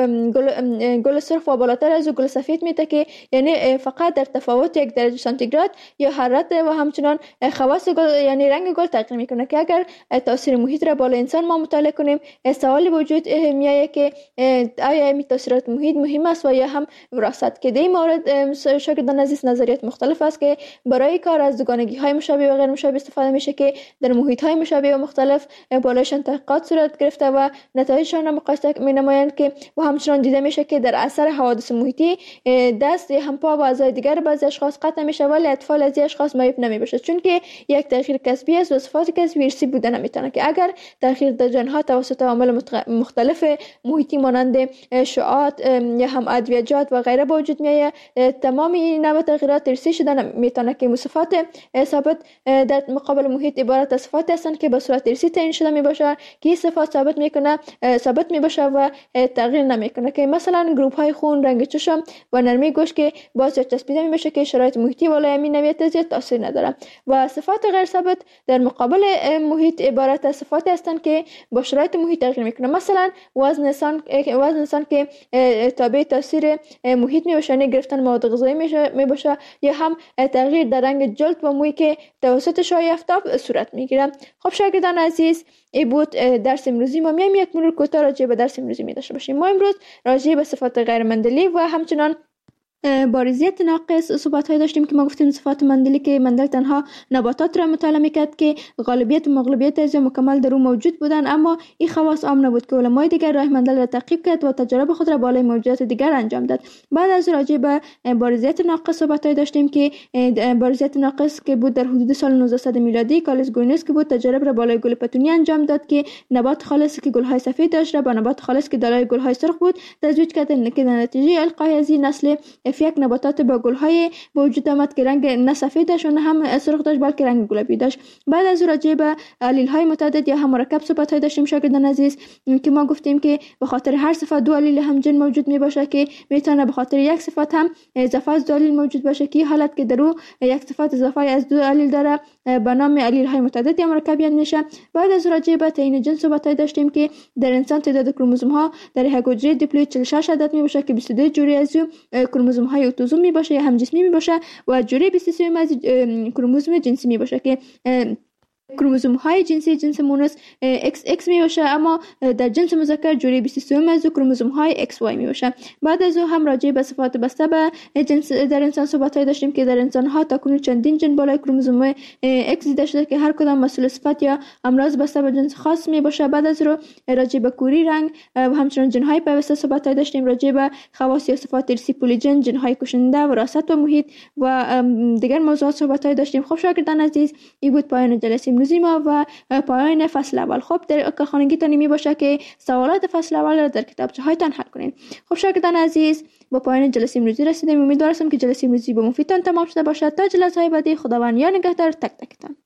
گل گل سرخ و بالاتر از گل سفید میده که یعنی فقط در تفاوت یک درجه سانتیگراد یا حرارت و همچنان خواص گل یعنی رنگ گل تغییر میکنه که اگر تاثیر محیط را بالا انسان ما مطالعه کنیم سوالی وجود میاد که آیا این تاثیرات محیط مهم است و یا هم وراثت که در این مورد شاگردان عزیز نظریات مختلف است که برای کار از دوگانگی های مشابه و غیر مشابه استفاده میشه که در محیط های مشابه و مختلف بالایشان تحقیقات صورت گرفته و نتایجشان را مقایسه می نمایند که و همچنان دیده میشه که در اثر حوادث محیطی دست هم پا و اعضای دیگر بعضی اشخاص قطع میشه ولی اطفال از اشخاص معیوب نمیباشه چون که یک تغییر کسبی است و صفات کسبی ارثی بوده نمیتونه که اگر تغییر در ژن‌ها توسط عوامل مختلف محیطی مانند شعاعات یا هم ادویه‌جات و غیره به وجود میاد تمام این تغییرات ارثی شده میتونه که صفات ثابت در مقابل محیط عبارت از صفات هستند که به صورت ارثی تعیین شده میباشه که این صفات ثابت میکنه ثابت میباشه و تغییر نمیکنه که مثلا گروپ های خون، رنگ چشم و نرمی گوشت که باز چسبیده میباشه که شرایط محیطی بالای همین نوعیت زیاد تاثیر نداره و صفات غیر ثابت در مقابل محیط عبارت از صفات هستند که با شرایط محیط تغییر میکنه مثلا وزن انسان وزن انسان که تابع تاثیر محیط میباشه گرفتن مواد غذایی میشه میباشه یا هم تغییر در رنگ جلد و موی که توسط شعاع آفتاب صورت میگیره. خب شاگردان عزیز این بود درس امروزی ما. میایم یک مرور کوتاه راجع به درس امروزی می داشته باشیم. ما امروز راجع به صفات غیر مندلی و همچنان بارزیت ناقص صحبت های داشتیم که ما گفتیم صفات مندلی که مندل تنها نباتات را مطالعه میکرد که غالبیت و مغلوبیت از مکمل در او موجود بودن، اما این خواص عام نبود که علمای دیگر راه مندل را تعقیب کرد و تجارب خود را بالای موجودات دیگر انجام داد. بعد از راجع به بارزیت ناقص صحبت های داشتیم که بارزیت ناقص که بود در حدود سال نوزده میلادی کارلس گوینس که بود تجارب را بالای گل پتونی انجام داد که نبات خالص که گل‌های سفید داشت را با نبات خالص که دارای گل‌های سرخ بود تزویج کرد که در نتیجه القای از این نسل اف یک نباتات با گل‌های به وجود آمد که رنگ نه سفید داشت و نه هم سرخ داشت بلکه رنگ گلابی داشت. بعد از راجع به علیل‌های متعدد یا هم مرکب صحبت های داشتیم شاگردان عزیز که ما گفتیم که به خاطر هر صفت دو علیل همجن موجود می باشه که میتونه به خاطر یک صفت هم اضافه از دو علیل موجود باشه که حالت که در او یک صفت اضافه از دو علیل داره به نام علیل‌های متعدد یا مرکبیت میشه. بعد از راجع به تعیین جنس صحبت های داشتیم که در انسان تعداد کروموزوم ها در یک حجره دیپلوید چهل و شش عدد می باشه که بیست و دو جوری از کروموزوم های اتوزوم می باشه یا هم جسمی می باشه و جوری بیست و سه از کروموزوم جنسی می باشه که کروموزوم های جنسی جنس مونس ایکس ایکس می باشه، اما در جنس مذکر جوری بیست و سه از کروموزوم های ایکس وای می باشه. بعد از او هم راجع به صفات بسته به جنس در انسان صحبت داشتیم که در انسان ها تاکنون چندین جن بالای کروموزوم ایکس دیده شده که هر کدام مسئول صفت یا امراض بسته به جنس خاص می باشه. بعد از رو راجع به کوری رنگ و همچنین جن های پیوسته صحبت داشتیم راجع به خواص یا صفات ارثی پولیجن، جن های کشنده، وراثت و محیط و دیگر موضوعات صحبت داشتیم. خب شاگردان عزیز این بود پایان جلسه امروزی ما و پایان فصل اول. خب در کارخانگیتان می باشه که سوالات فصل اول را در کتابچه هایتان حل کنید. خب شاگردان عزیز با پایان جلسه امروزی رسیدیم. امیدوارم که جلسه امروزی به مفیدتان تمام شده باشد. تا جلسه های بعدی خداوند یار نگهدار تک تکتان.